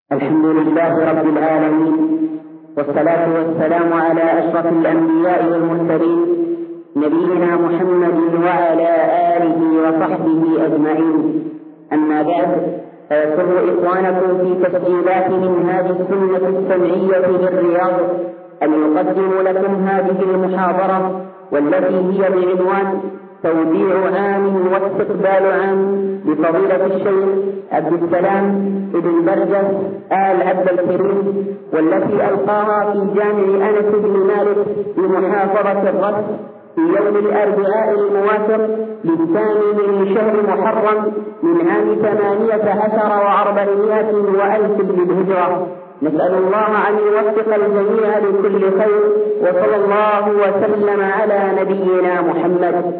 الحمد لله رب العالمين، والصلاة والسلام على أشرف الأنبياء والمرسلين نبينا محمد وعلى آله وصحبه أجمعين. أما بعد، فيسر إخوانكم في تسجيلات من هذه السنة السمعية للرياض أن يقدم لكم هذه المحاضرة، والتي هي بعنوان توديع عام واستقبال عام لفضيلة الشيخ عبد السلام بن برجس آل عبد الكريم، والتي ألقاها في جامع أنس بن مالك بمحافظة الرس في يوم الأربعاء الموافق للثاني من شهر محرم من عام 18 و400 للهجرة. نسأل الله أن يوفق الجميع لكل خير، وصلى الله وسلم على نبينا محمد.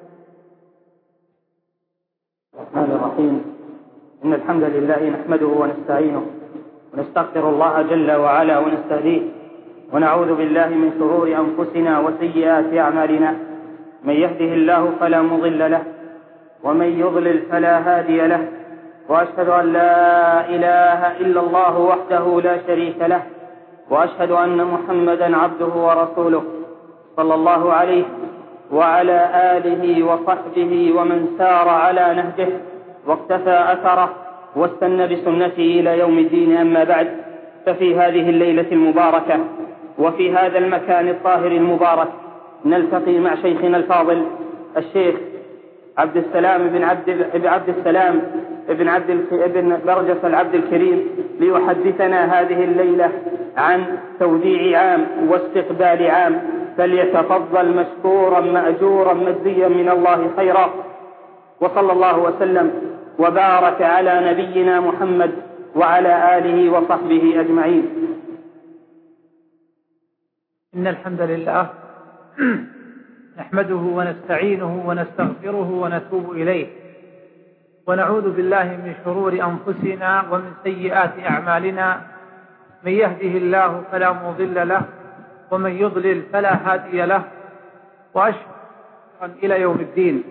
الرحمن الرحيم. إن الحمد لله نحمده ونستعينه ونستغفر الله جل وعلا ونستهديه، ونعوذ بالله من شرور أنفسنا وسيئات أعمالنا. من يهده الله فلا مضل له، ومن يضلل فلا هادي له، وأشهد أن لا إله إلا الله وحده لا شريك له، وأشهد أن محمدا عبده ورسوله صلى الله عليه وعلى آله وصحبه ومن سار على نهجه واقتفى أثره واستنى بسنته إلى يوم الدين. أما بعد، ففي هذه الليلة المباركة وفي هذا المكان الطاهر المبارك نلتقي مع شيخنا الفاضل الشيخ عبد السلام بن برجس العبد الكريم، ليحدثنا هذه الليلة عن توديع عام واستقبال عام، فليتفضل مشكورا مأجورا مجزيا من الله خيرا. وصلى الله وسلم وبارك على نبينا محمد وعلى آله وصحبه أجمعين. إن الحمد لله نحمده ونستعينه ونستغفره ونتوب إليه، ونعوذ بالله من شرور أنفسنا ومن سيئات أعمالنا. من يهده الله فلا مضل له، ومن يضلل فلا هادي له، وأشهد إلى يوم الدين.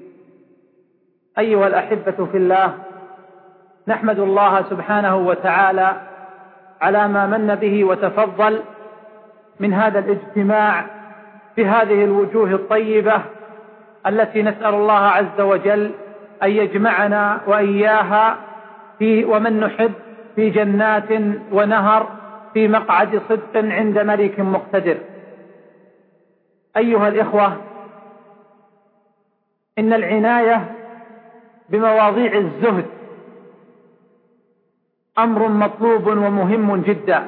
أيها الأحبة في الله، نحمد الله سبحانه وتعالى على ما من به وتفضل من هذا الاجتماع بهذه الوجوه الطيبة التي نسأل الله عز وجل أن يجمعنا وإياها ومن نحب في جنات ونهر في مقعد صدق عند ملك مقتدر. أيها الإخوة، إن العناية بمواضيع الزهد أمر مطلوب ومهم جدا،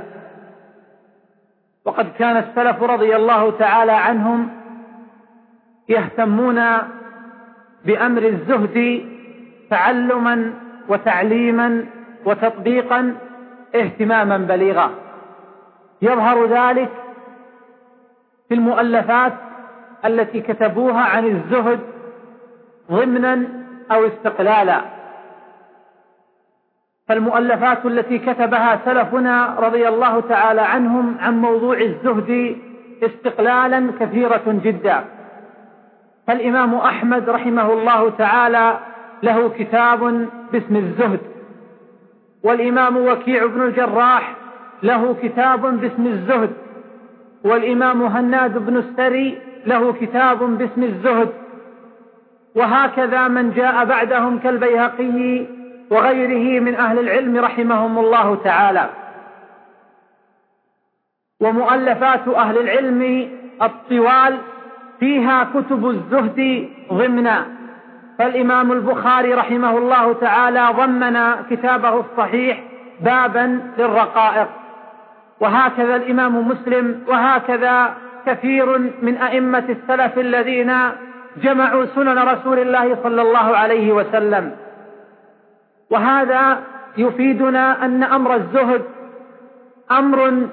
وقد كان السلف رضي الله تعالى عنهم يهتمون بأمر الزهد تعلما وتعليما وتطبيقا اهتماما بليغا. يظهر ذلك في المؤلفات التي كتبوها عن الزهد ضمنا أو استقلالا. فالمؤلفات التي كتبها سلفنا رضي الله تعالى عنهم عن موضوع الزهد استقلالا كثيرة جدا. فالإمام أحمد رحمه الله تعالى له كتاب باسم الزهد، والإمام وكيع بن الجراح له كتاب باسم الزهد، والإمام هناد بن السري له كتاب باسم الزهد، وهكذا من جاء بعدهم كالبيهقي وغيره من أهل العلم رحمهم الله تعالى. ومؤلفات أهل العلم الطوال فيها كتب الزهد ضمنا. فالإمام البخاري رحمه الله تعالى ضمن كتابه الصحيح بابا للرقائق، وهكذا الإمام مسلم، وهكذا كثير من أئمة السلف الذين جمعوا سنن رسول الله صلى الله عليه وسلم. وهذا يفيدنا أن أمر الزهد أمر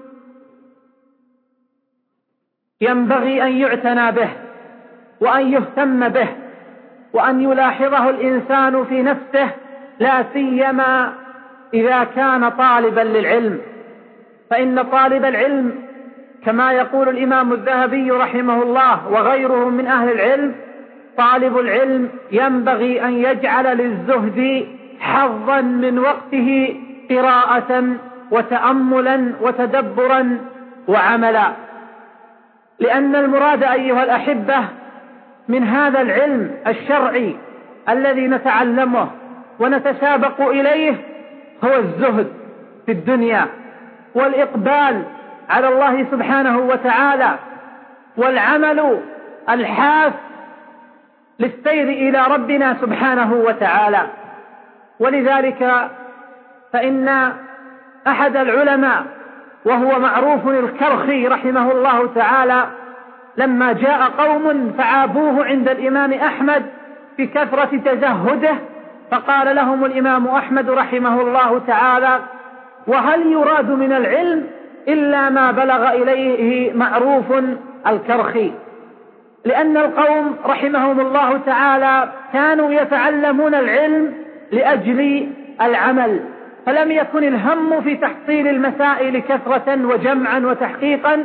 ينبغي أن يعتنى به وأن يهتم به وأن يلاحظه الإنسان في نفسه، لا سيما إذا كان طالبا للعلم. فإن طالب العلم كما يقول الإمام الذهبي رحمه الله وغيره من أهل العلم، طالب العلم ينبغي أن يجعل للزهد حظا من وقته قراءة وتأملا وتدبرا وعملا، لأن المراد أيها الأحبة من هذا العلم الشرعي الذي نتعلمه ونتسابق إليه هو الزهد في الدنيا والإقبال على الله سبحانه وتعالى والعمل الحاث للسير إلى ربنا سبحانه وتعالى. ولذلك فإن أحد العلماء وهو معروف الكرخي رحمه الله تعالى لما جاء قوم فعابوه عند الإمام أحمد في كثرة تزهده، فقال لهم الإمام أحمد رحمه الله تعالى: وهل يراد من العلم إلا ما بلغ إليه معروف الكرخي؟ لأن القوم رحمهم الله تعالى كانوا يتعلمون العلم لأجل العمل، فلم يكن الهم في تحصيل المسائل كثرة وجمعا وتحقيقا،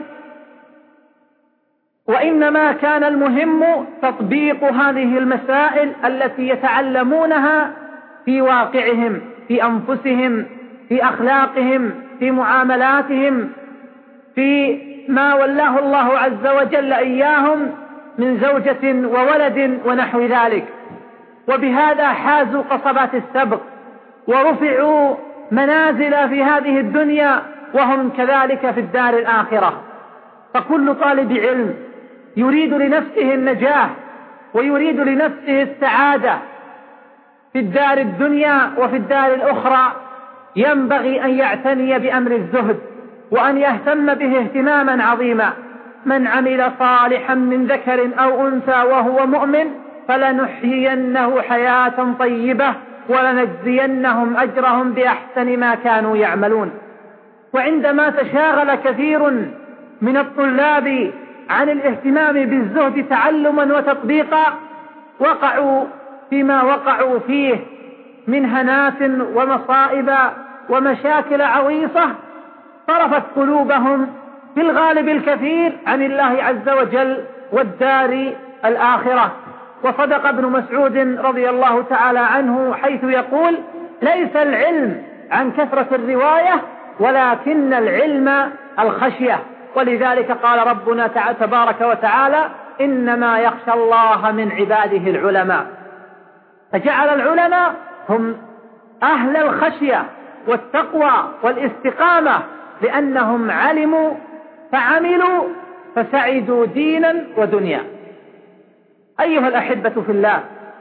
وإنما كان المهم تطبيق هذه المسائل التي يتعلمونها في واقعهم، في أنفسهم، في أخلاقهم، في معاملاتهم، في ما ولاه الله عز وجل إياهم من زوجة وولد ونحو ذلك. وبهذا حازوا قصبات السبق ورفعوا منازل في هذه الدنيا وهم كذلك في الدار الآخرة. فكل طالب علم يريد لنفسه النجاح ويريد لنفسه السعادة في الدار الدنيا وفي الدار الأخرى ينبغي أن يعتني بأمر الزهد وأن يهتم به اهتماما عظيما. من عمل صالحا من ذكر أو أنثى وهو مؤمن فلنحيينه حياة طيبة ولنجزينهم أجرهم بأحسن ما كانوا يعملون. وعندما تشاغل كثير من الطلاب عن الاهتمام بالزهد تعلما وتطبيقا وقعوا فيما وقعوا فيه من هنات ومصائب ومشاكل عويصة صرفت قلوبهم في الغالب الكثير عن الله عز وجل والدار الآخرة. وصدق ابن مسعود رضي الله تعالى عنه حيث يقول: ليس العلم عن كثرة الرواية ولكن العلم الخشية. ولذلك قال ربنا تبارك وتعالى: إنما يخشى الله من عباده العلماء. فجعل العلماء هم أهل الخشية والتقوى والاستقامة، لأنهم علموا فعملوا فسعدوا دينا ودنيا. أيها الأحبة في الله،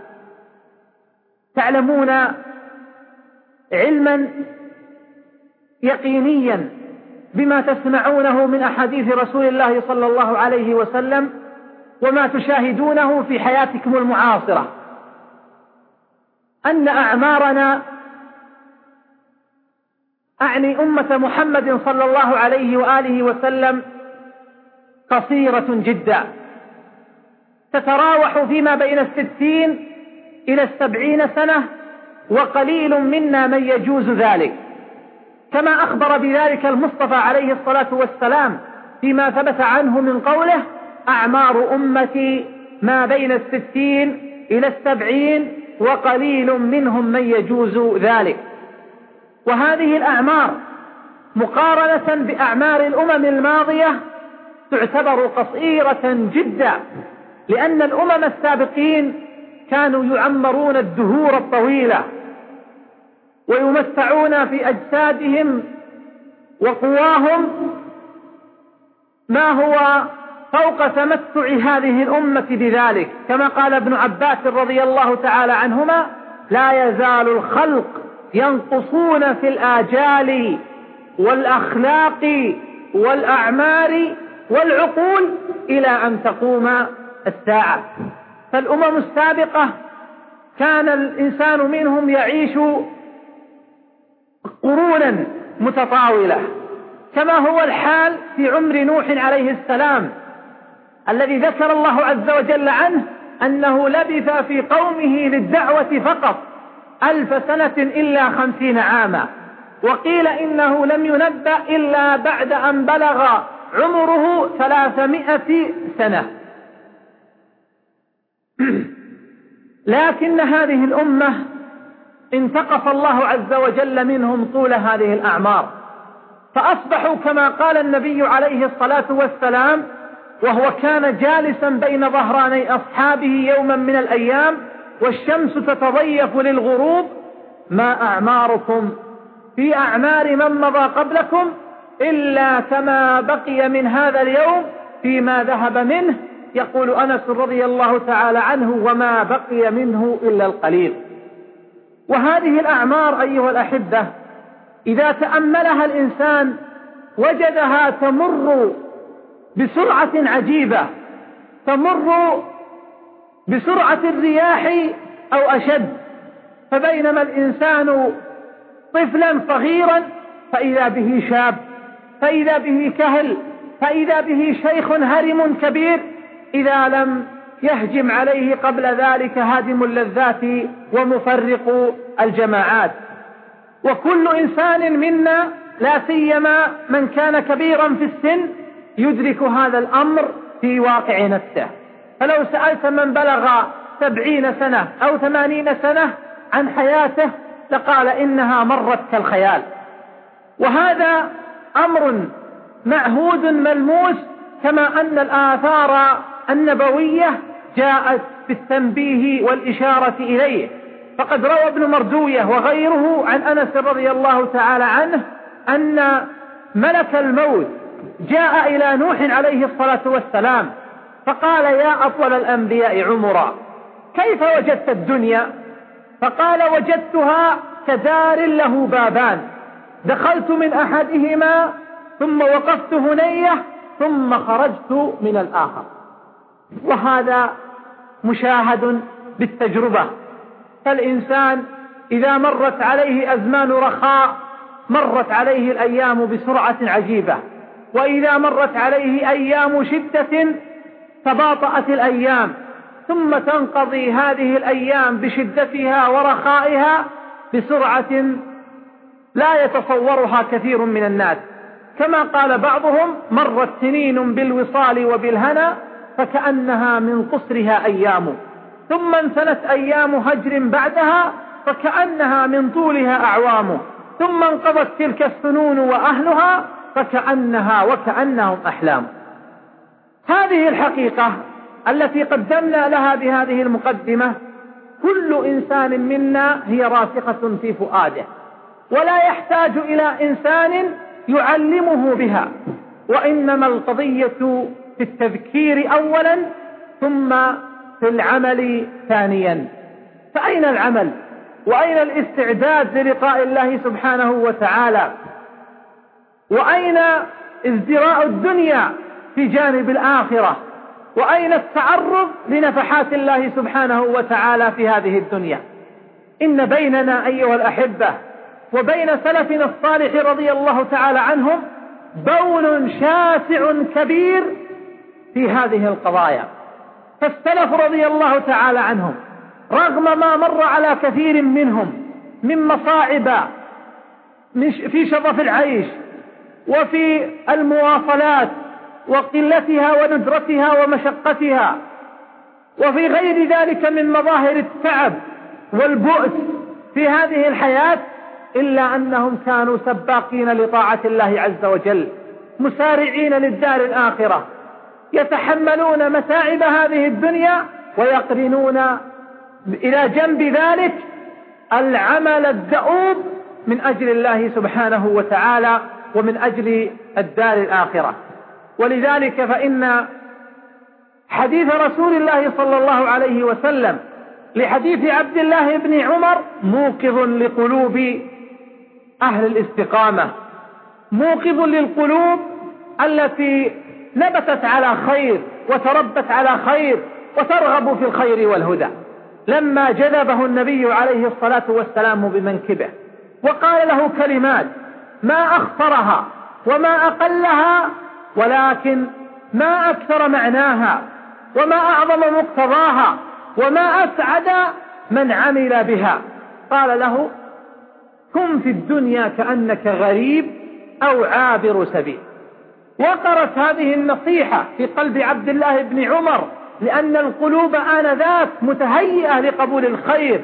تعلمون علما يقينيا بما تسمعونه من أحاديث رسول الله صلى الله عليه وسلم وما تشاهدونه في حياتكم المعاصرة، أن أعمارنا، أعني أمة محمد صلى الله عليه وآله وسلم، قصيرة جدا، تتراوح فيما بين 60 إلى 70 سنة، وقليل منا من يجوز ذلك، كما أخبر بذلك المصطفى عليه الصلاة والسلام فيما ثبت عنه من قوله: أعمار أمتي ما بين 60 إلى 70 وقليل منهم من يجوز ذلك. وهذه الأعمار مقارنة بأعمار الأمم الماضية تعتبر قصيرة جدا، لأن الأمم السابقين كانوا يعمرون الدهور الطويلة ويمتعون في أجسادهم وقواهم ما هو فوق تمتع هذه الأمة بذلك، كما قال ابن عباس رضي الله تعالى عنهما: لا يزال الخلق ينقصون في الآجال والأخلاق والأعمار والعقول إلى أن تقوم الساعة. فالأمم السابقة كان الإنسان منهم يعيش قرونا متطاولة، كما هو الحال في عمر نوح عليه السلام الذي ذكر الله عز وجل عنه أنه لبث في قومه للدعوة فقط 1000 سنة إلا 50 عاما، وقيل إنه لم ينبأ إلا بعد أن بلغ عمره 300 سنة. لكن هذه الأمة انتقص الله عز وجل منهم طول هذه الأعمار، فأصبحوا كما قال النبي عليه الصلاة والسلام وهو كان جالسا بين ظهراني أصحابه يوما من الأيام والشمس تتضيف للغروب: ما أعماركم في أعمار من مضى قبلكم إلا كما بقي من هذا اليوم فيما ذهب منه. يقول أنس رضي الله تعالى عنه: وما بقي منه إلا القليل. وهذه الأعمار أيها الأحبة إذا تأملها الإنسان وجدها تمر بسرعة عجيبة، تمر بسرعة الرياح أو أشد. فبينما الإنسان طفلا صغيرا فإذا به شاب، فإذا به كهل، فإذا به شيخ هرم كبير، إذا لم يهجم عليه قبل ذلك هادم اللذات ومفرق الجماعات. وكل إنسان منا لا سيما من كان كبيرا في السن يدرك هذا الأمر في واقع نفسه. فلو سألت من بلغ 70 سنة أو 80 سنة عن حياته لقال إنها مرت كالخيال. وهذا أمر معهود ملموس، كما أن الآثار النبوية جاءت بالتنبيه والإشارة إليه. فقد روى ابن مردوية وغيره عن أنس رضي الله تعالى عنه أن ملك الموت جاء إلى نوح عليه الصلاة والسلام فقال: يا أطول الأنبياء عمرا، كيف وجدت الدنيا؟ فقال: وجدتها كدار له بابان، دخلت من أحدهما ثم وقفت هنية ثم خرجت من الآخر. وهذا مشاهد بالتجربة. فالإنسان إذا مرت عليه أزمان رخاء مرت عليه الأيام بسرعة عجيبة، وإذا مرت عليه أيام شدة تباطأت الأيام، ثم تنقضي هذه الأيام بشدتها ورخائها بسرعة لا يتصورها كثير من الناس. كما قال بعضهم: مرت سنين بالوصال وبالهنا فكأنها من قصرها أيام، ثم انثنت أيام هجر بعدها فكأنها من طولها أعوام، ثم انقضت تلك السنون وأهلها فكأنها وكأنهم أحلام. هذه الحقيقة التي قدمنا لها بهذه المقدمة كل إنسان منا هي راسخة في فؤاده، ولا يحتاج إلى إنسان يعلمه بها، وإنما القضية في التذكير أولا ثم في العمل ثانيا. فأين العمل؟ وأين الاستعداد للقاء الله سبحانه وتعالى؟ وأين ازدراء الدنيا في جانب الآخرة؟ وأين التعرض لنفحات الله سبحانه وتعالى في هذه الدنيا؟ إن بيننا أيها الأحبة وبين سلفنا الصالح رضي الله تعالى عنهم بون شاسع كبير في هذه القضايا. فالسلف رضي الله تعالى عنهم رغم ما مر على كثير منهم من مصاعب في شظف العيش وفي المواصلات وقلتها وندرتها ومشقتها وفي غير ذلك من مظاهر التعب والبؤس في هذه الحياة، إلا أنهم كانوا سباقين لطاعة الله عز وجل، مسارعين للدار الآخرة، يتحملون متاعب هذه الدنيا ويقرنون إلى جنب ذلك العمل الدؤوب من أجل الله سبحانه وتعالى ومن أجل الدار الآخرة. ولذلك فإن حديث رسول الله صلى الله عليه وسلم لحديث عبد الله بن عمر موقظ لقلوب أهل الاستقامة، موقظ للقلوب التي نبتت على خير وتربت على خير وترغب في الخير والهدى. لما جذبه النبي عليه الصلاة والسلام بمنكبه وقال له كلمات ما أخطرها وما أقلها، ولكن ما أكثر معناها وما أعظم مقتضاها وما أسعد من عمل بها. قال له: كن في الدنيا كأنك غريب أو عابر سبيل. وقرت هذه النصيحة في قلب عبد الله بن عمر، لأن القلوب آنذاك متهيئة لقبول الخير،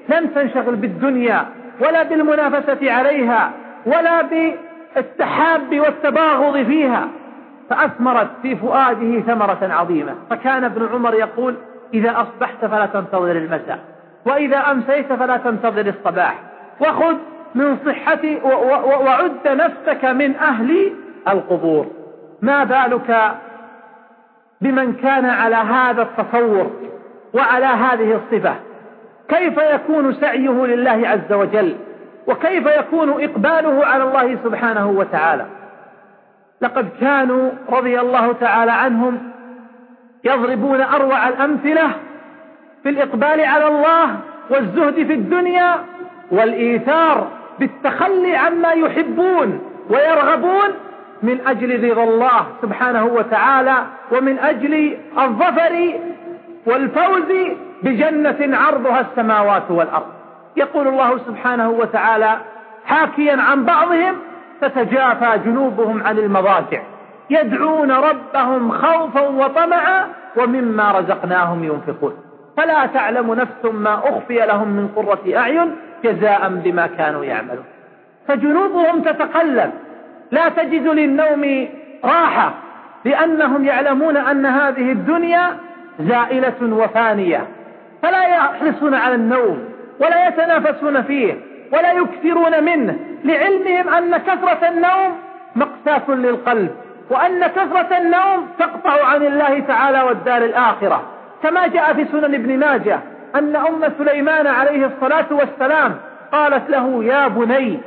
لم تنشغل بالدنيا ولا بالمنافسة عليها ولا بالتحاب والتباغض فيها، فأثمرت في فؤاده ثمرة عظيمة. فكان ابن عمر يقول: إذا أصبحت فلا تنتظر المساء، وإذا أمسيت فلا تنتظر الصباح، وخذ من صحتي وعد نفسك من أهل القبور. ما بالك بمن كان على هذا التصور وعلى هذه الصفة؟ كيف يكون سعيه لله عز وجل؟ وكيف يكون إقباله على الله سبحانه وتعالى؟ لقد كانوا رضي الله تعالى عنهم يضربون أروع الأمثلة في الإقبال على الله والزهد في الدنيا والإيثار بالتخلي عما يحبون ويرغبون من أجل رضا الله سبحانه وتعالى، ومن أجل الظفر والفوز بجنة عرضها السماوات والأرض. يقول الله سبحانه وتعالى حاكيا عن بعضهم: تتجافى جنوبهم عن المضاجع يدعون ربهم خوفا وطمعا ومما رزقناهم ينفقون فلا تعلم نفس ما أخفي لهم من قرة أعين جزاء بما كانوا يعملون. فجنوبهم تتقلب، لا تجد للنوم راحة، لأنهم يعلمون أن هذه الدنيا زائلة وفانية، فلا يحرصون على النوم ولا يتنافسون فيه ولا يكثرون منه، لعلمهم أن كثرة النوم مقساة للقلب، وأن كثرة النوم تقطع عن الله تعالى والدار الآخرة. كما جاء في سنن ابن ماجه أن أم سليمان عليه الصلاة والسلام قالت له: يا بني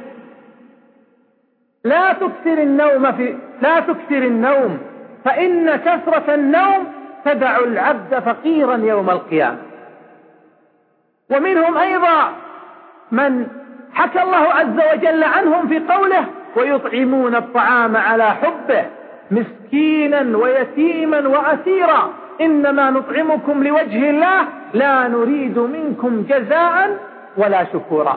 لا تكثر النوم فإن كثرة النوم تدع العبد فقيرا يوم القيامة. ومنهم أيضا من حكى الله عز وجل عنهم في قوله: ويطعمون الطعام على حبه مسكينا ويتيما وأسيرا إنما نطعمكم لوجه الله لا نريد منكم جزاء ولا شكورا.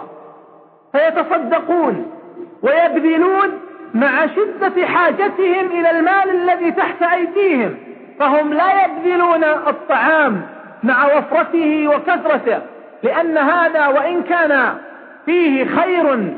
فيتصدقون ويبذلون مع شدة حاجتهم إلى المال الذي تحت أيديهم، فهم لا يبذلون الطعام مع وفرته وكثرته، لأن هذا وإن كان فيه خير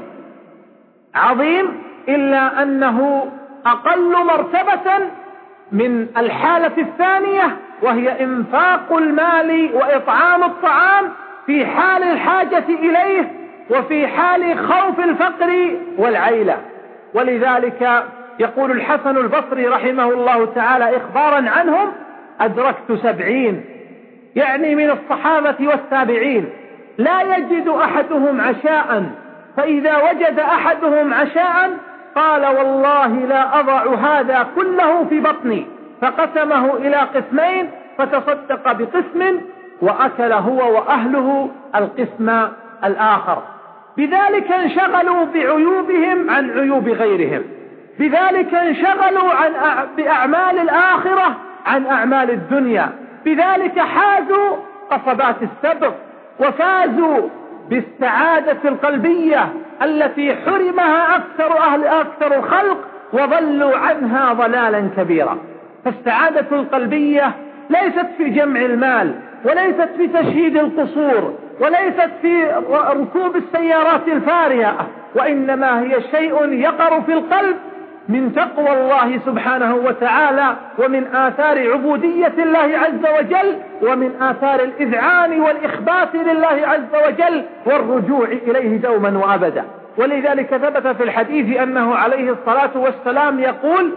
عظيم إلا أنه أقل مرتبة من الحالة الثانية، وهي إنفاق المال وإطعام الطعام في حال الحاجة إليه وفي حال خوف الفقر والعيلة. ولذلك يقول الحسن البصري رحمه الله تعالى إخبارا عنهم: أدركت 70، يعني من الصحابة والتابعين، لا يجد أحدهم عشاء، فإذا وجد أحدهم عشاء قال: والله لا أضع هذا كله في بطني، فقسمه إلى قسمين فتصدق بقسم وأكل هو وأهله القسم الآخر. بذلك انشغلوا بعيوبهم عن عيوب غيرهم، بذلك انشغلوا بأعمال الآخرة عن أعمال الدنيا، بذلك حازوا قصبات السبق وفازوا بالسعادة القلبية التي حرمها أكثر الخلق وضلوا عنها ضلالا كبيرا. فالسعادة القلبية ليست في جمع المال، وليست في تشييد القصور، وليست في ركوب السيارات الفارهة، وإنما هي شيء يقر في القلب من تقوى الله سبحانه وتعالى، ومن آثار عبودية الله عز وجل، ومن آثار الإذعان والإخبات لله عز وجل والرجوع إليه دوما وأبدا. ولذلك ثبت في الحديث أنه عليه الصلاة والسلام يقول: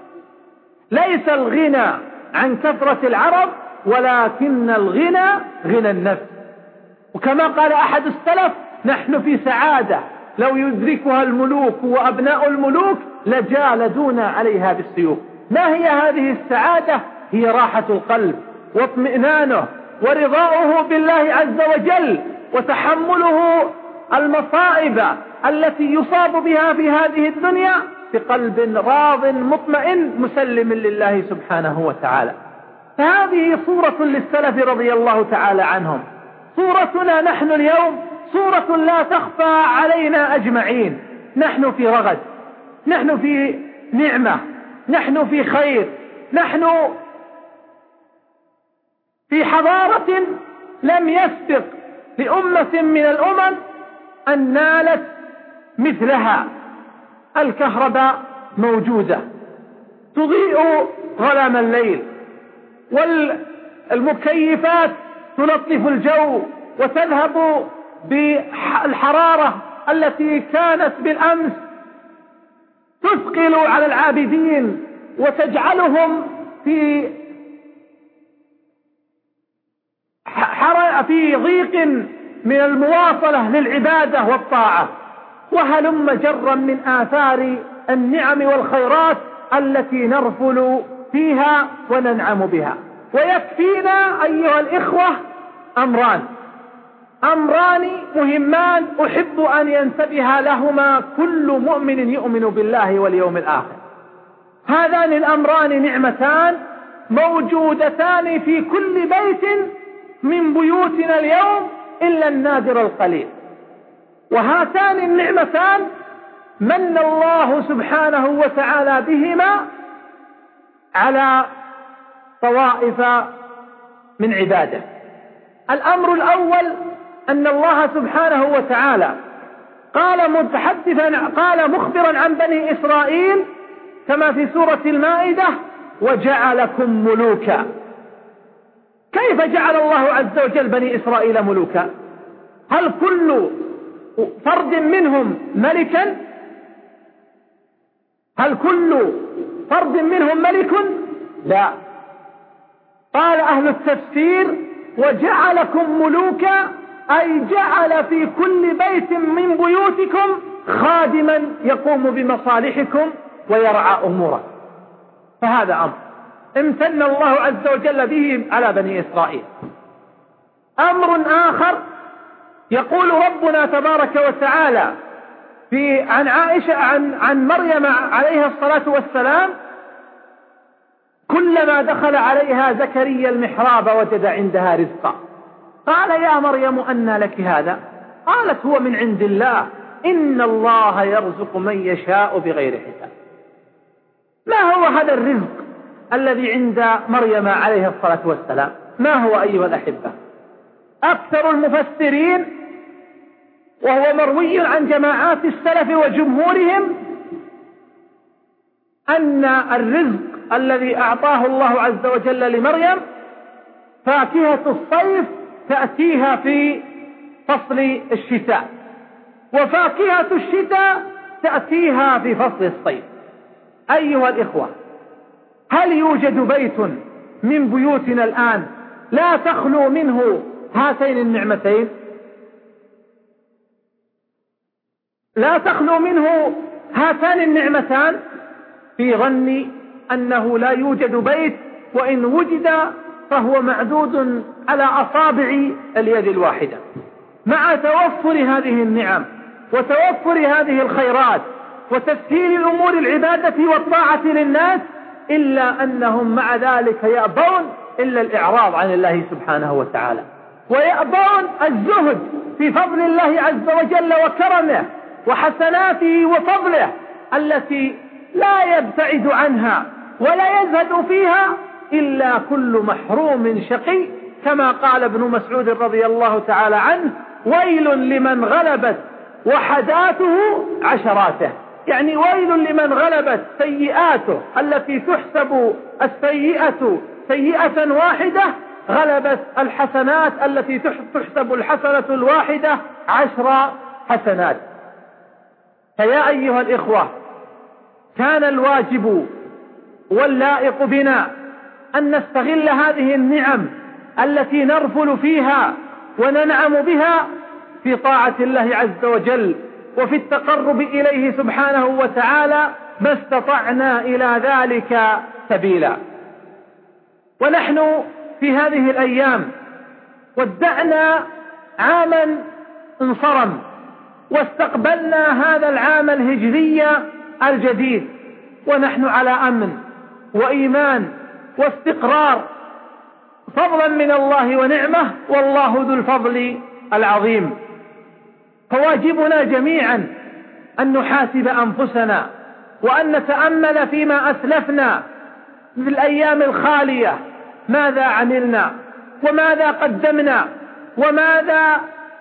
ليس الغنى عن كثرة العرب ولكن الغنى غنى النفس. وكما قال أحد السلف: نحن في سعادة لو يدركها الملوك وأبناء الملوك لجالدون عليها بالسيوف. ما هي هذه السعادة؟ هي راحة القلب واطمئنانه ورضاؤه بالله عز وجل، وتحمله المصائب التي يصاب بها في هذه الدنيا بقلب راض مطمئن مسلم لله سبحانه وتعالى. فهذه صورة للسلف رضي الله تعالى عنهم. صورتنا نحن اليوم صورة لا تخفى علينا أجمعين. نحن في رغد، نحن في نعمة، نحن في خير، نحن في حضارة لم يسبق لأمة من الأمم أن نالت مثلها. الكهرباء موجودة تضيء ظلام الليل، والمكيفات تلطف الجو وتذهب بالحرارة التي كانت بالأمس تثقل على العابدين وتجعلهم في ضيق من المواصلة للعبادة والطاعة، وهلم جرا من آثار النعم والخيرات التي نرفل فيها وننعم بها. ويكفينا أيها الإخوة أمران مهمان أحب أن ينتبه لهما كل مؤمن يؤمن بالله واليوم الآخر. هذان الأمران نعمتان موجودتان في كل بيت من بيوتنا اليوم إلا النادر القليل، وهاتان النعمتان من الله سبحانه وتعالى بهما على طوائف من عباده. الأمر الأول أن الله سبحانه وتعالى قال مخبرا عن بني إسرائيل كما في سورة المائدة: وجعلكم ملوكا. كيف جعل الله عز وجل بني إسرائيل ملوكا؟ هل كل فرد منهم ملكا؟ هل كل فرد منهم ملك؟ لا. قال أهل التفسير: وجعلكم ملوكا أي جعل في كل بيت من بيوتكم خادما يقوم بمصالحكم ويرعى أموركم. فهذا أمر امتن الله عز وجل به على بني إسرائيل. أمر آخر يقول ربنا تبارك وتعالى عن عائشة عن مريم عليها الصلاة والسلام: كلما دخل عليها زكريا المحراب وجد عندها رزقا. قال: يا مريم أنى لك هذا؟ قالت: هو من عند الله، إن الله يرزق من يشاء بغير حساب. ما هو هذا الرزق الذي عند مريم عليها الصلاة والسلام؟ ما هو أيها الأحبة؟ أكثر المفسرين، وهو مروي عن جماعات السلف وجمهورهم، أن الرزق الذي أعطاه الله عز وجل لمريم فاكهة الصيف تأتيها في فصل الشتاء، وفاكهة الشتاء تأتيها في فصل الصيف. أيها الإخوة، هل يوجد بيت من بيوتنا الآن لا تخلو منه هاتين النعمتين؟ لا تخلو منه هاتان النعمتان؟ في ظني أنه لا يوجد بيت، وإن وجد فهو معدود على أصابع اليد الواحدة. مع توفر هذه النعم وتوفر هذه الخيرات وتسهيل أمور العبادة والطاعة للناس، إلا أنهم مع ذلك يأبون إلا الإعراض عن الله سبحانه وتعالى، ويأبون الزهد في فضل الله عز وجل وكرمه وحسناته وفضله التي لا يبتعد عنها ولا يزهد فيها إلا كل محروم شقي، كما قال ابن مسعود رضي الله تعالى عنه: ويل لمن غلبت وحداته عشراته. يعني ويل لمن غلبت سيئاته التي تحسب السيئة سيئة واحدة، غلبت الحسنات التي تحسب الحسنة الواحدة 10 حسنات. فيا أيها الإخوة، كان الواجب واللائق بنا أن نستغل هذه النعم التي نرفل فيها وننعم بها في طاعة الله عز وجل وفي التقرب إليه سبحانه وتعالى ما استطعنا إلى ذلك سبيلا. ونحن في هذه الأيام ودعنا عاما انصرم، واستقبلنا هذا العام الهجري الجديد ونحن على أمن وإيمان واستقرار، فضلا من الله ونعمه، والله ذو الفضل العظيم. فواجبنا جميعا أن نحاسب أنفسنا وأن نتأمل فيما أسلفنا في الأيام الخالية، ماذا عملنا وماذا قدمنا وماذا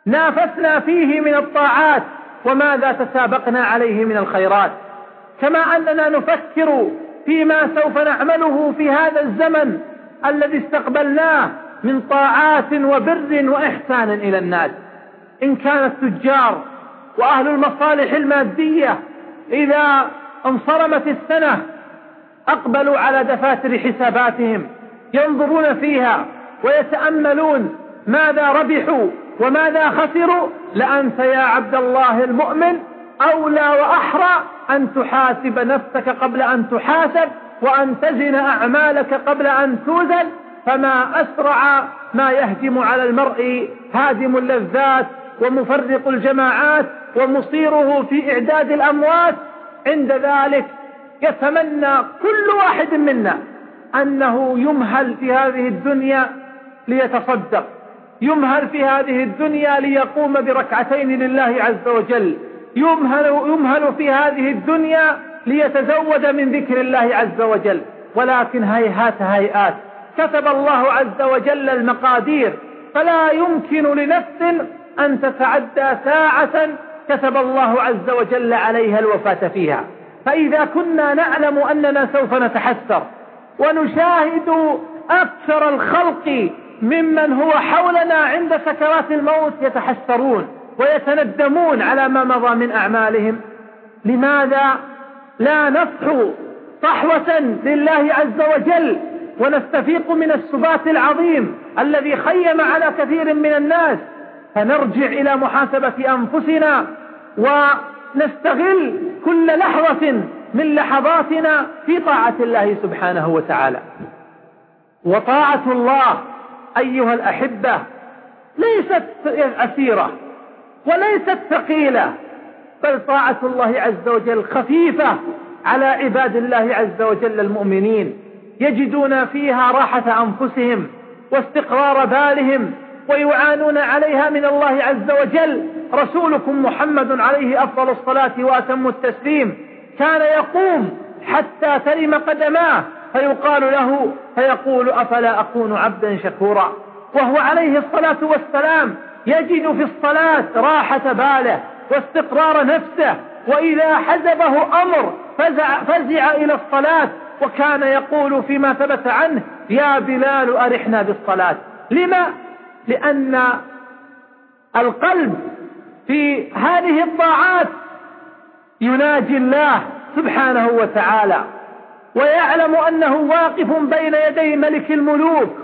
نافسنا فيه من الطاعات وماذا تسابقنا عليه من الخيرات. كما أننا نفكر فيما سوف نعمله في هذا الزمن الذي استقبلناه من طاعات وبر وإحسان إلى الناس. إن كان التجار وأهل المصالح المادية إذا انصرمت السنة أقبلوا على دفاتر حساباتهم ينظرون فيها ويتأملون ماذا ربحوا وماذا خسروا، لأنت يا عبد الله المؤمن أولى وأحرى أن تحاسب نفسك قبل أن تحاسب، وأن تزن أعمالك قبل أن توزن. فما أسرع ما يهجم على المرء هادم اللذات ومفرق الجماعات ومصيره في إعداد الأموات. عند ذلك يتمنى كل واحد منا أنه يمهل في هذه الدنيا ليتصدق، يمهل في هذه الدنيا ليقوم بركعتين لله عز وجل، يمهل في هذه الدنيا ليتزود من ذكر الله عز وجل. ولكن هيهات هيئات، كتب الله عز وجل المقادير، فلا يمكن لنفس أن تتعدى ساعة كتب الله عز وجل عليها الوفاة فيها. فإذا كنا نعلم أننا سوف نتحسر ونشاهد أكثر الخلق ممن هو حولنا عند سكرات الموت يتحسرون ويتندمون على ما مضى من أعمالهم، لماذا لا نصحو صحوة لله عز وجل ونستفيق من السبات العظيم الذي خيم على كثير من الناس، فنرجع إلى محاسبة أنفسنا ونستغل كل لحظة من لحظاتنا في طاعة الله سبحانه وتعالى. وطاعة الله أيها الأحبة ليست عسيرة وليست ثقيلة، بل طاعة الله عز وجل خفيفة على عباد الله عز وجل المؤمنين، يجدون فيها راحة أنفسهم واستقرار بالهم ويعانون عليها من الله عز وجل. رسولكم محمد عليه أفضل الصلاة وأتم التسليم كان يقوم حتى ترم قدماه فيقال له فيقول أفلا أكون عبدا شكورا، وهو عليه الصلاة والسلام يجد في الصلاة راحة باله واستقرار نفسه، وإذا حزبه أمر فزع إلى الصلاة، وكان يقول فيما ثبت عنه يا بلال أرحنا بالصلاة. لما؟ لأن القلب في هذه الطاعات يناجي الله سبحانه وتعالى ويعلم أنه واقف بين يدي ملك الملوك،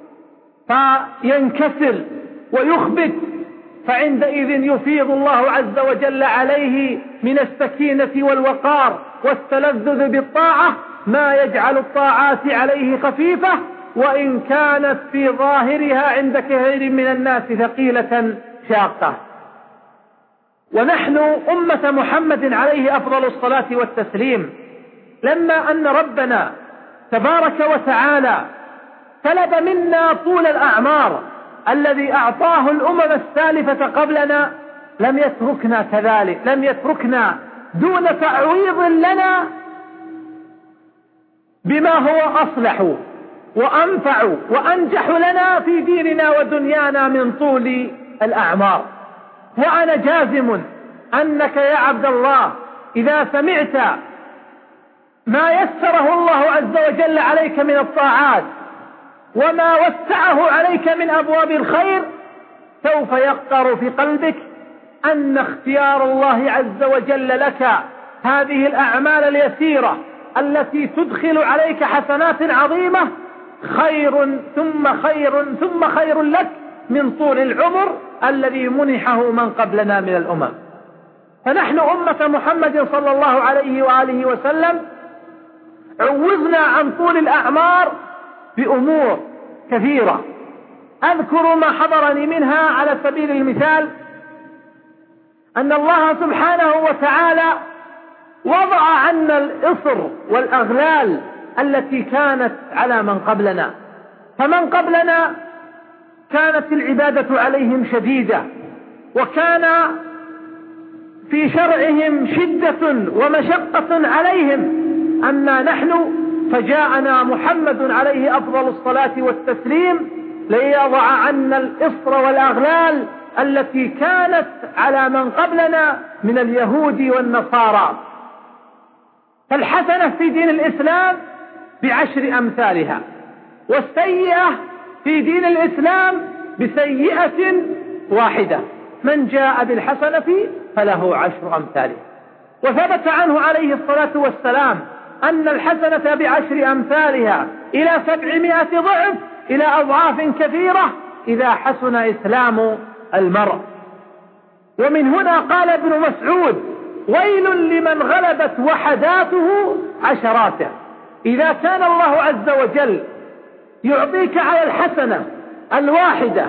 فينكسر ويخبت، فعندئذ يفيض الله عز وجل عليه من السكينة والوقار والتلذذ بالطاعة ما يجعل الطاعات عليه خفيفة، وإن كانت في ظاهرها عند كثير من الناس ثقيلة شاقة. ونحن أمة محمد عليه أفضل الصلاة والتسليم لما أن ربنا تبارك وتعالى طلب منا طول الأعمار الذي أعطاه الأمم السالفة قبلنا، لم يتركنا كذلك، لم يتركنا دون تعويض لنا بما هو أصلح وأنفع وأنجح لنا في ديننا ودنيانا من طول الأعمار. وأنا جازم أنك يا عبد الله إذا سمعت ما يسره الله عز وجل عليك من الطاعات وما وسعه عليك من أبواب الخير، سوف يقطر في قلبك أن اختيار الله عز وجل لك هذه الأعمال اليسيرة التي تدخل عليك حسنات عظيمة خير ثم خير ثم خير لك من طول العمر الذي منحه من قبلنا من الأمم. فنحن أمة محمد صلى الله عليه وآله وسلم عوضنا عن طول الأعمار بأمور كثيرة. أذكر ما حضرني منها على سبيل المثال أن الله سبحانه وتعالى وضع عنا الإصر والأغلال التي كانت على من قبلنا. فمن قبلنا كانت العبادة عليهم شديدة، وكان في شرعهم شدة ومشقة عليهم. أما نحن فجاءنا محمد عليه أفضل الصلاة والتسليم ليضع عنا الإصر والأغلال التي كانت على من قبلنا من اليهود والنصارى. فالحسنة في دين الإسلام ب10 أمثالها، والسيئة في دين الإسلام بسيئة واحدة. من جاء بالحسنة فله 10 أمثالها. وثبت عنه عليه الصلاة والسلام أن الحسنة ب10 أمثالها إلى 700 ضعف، إلى أضعاف كثيرة، إذا حسن إسلام المرء. ومن هنا قال ابن مسعود: ويل لمن غلبت وحداته عشراته. إذا كان الله عز وجل يعطيك على الحسنة الواحدة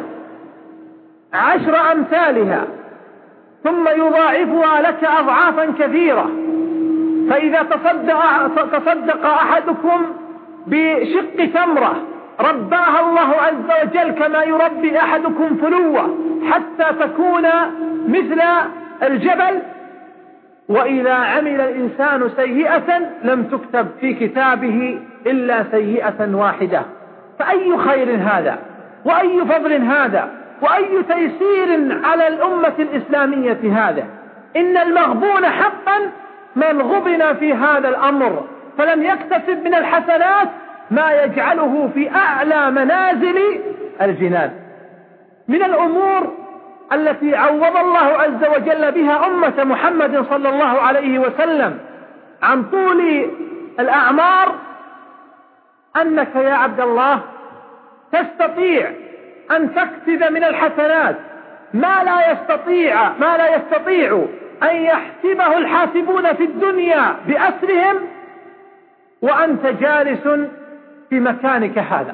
10 أمثالها، ثم يضاعفها لك أضعافا كثيرة، فإذا تصدق أحدكم بشق تمرة رباها الله عز وجل كما يربي أحدكم فلوة حتى تكون مثل الجبل، وإذا عمل الإنسان سيئة لم تكتب في كتابه إلا سيئة واحدة. فأي خير هذا، وأي فضل هذا، وأي تيسير على الأمة الإسلامية هذا. إن المغبون حقا من غبن في هذا الأمر، فلم يكتسب من الحسنات ما يجعله في أعلى منازل الجنان. من الأمور التي عوض الله عز وجل بها أمة محمد صلى الله عليه وسلم عن طول الأعمار أنك يا عبد الله تستطيع أن تكتب من الحسنات ما لا يستطيع أن يحسبه الحاسبون في الدنيا بأسرهم، وأنت جالس في مكانك هذا.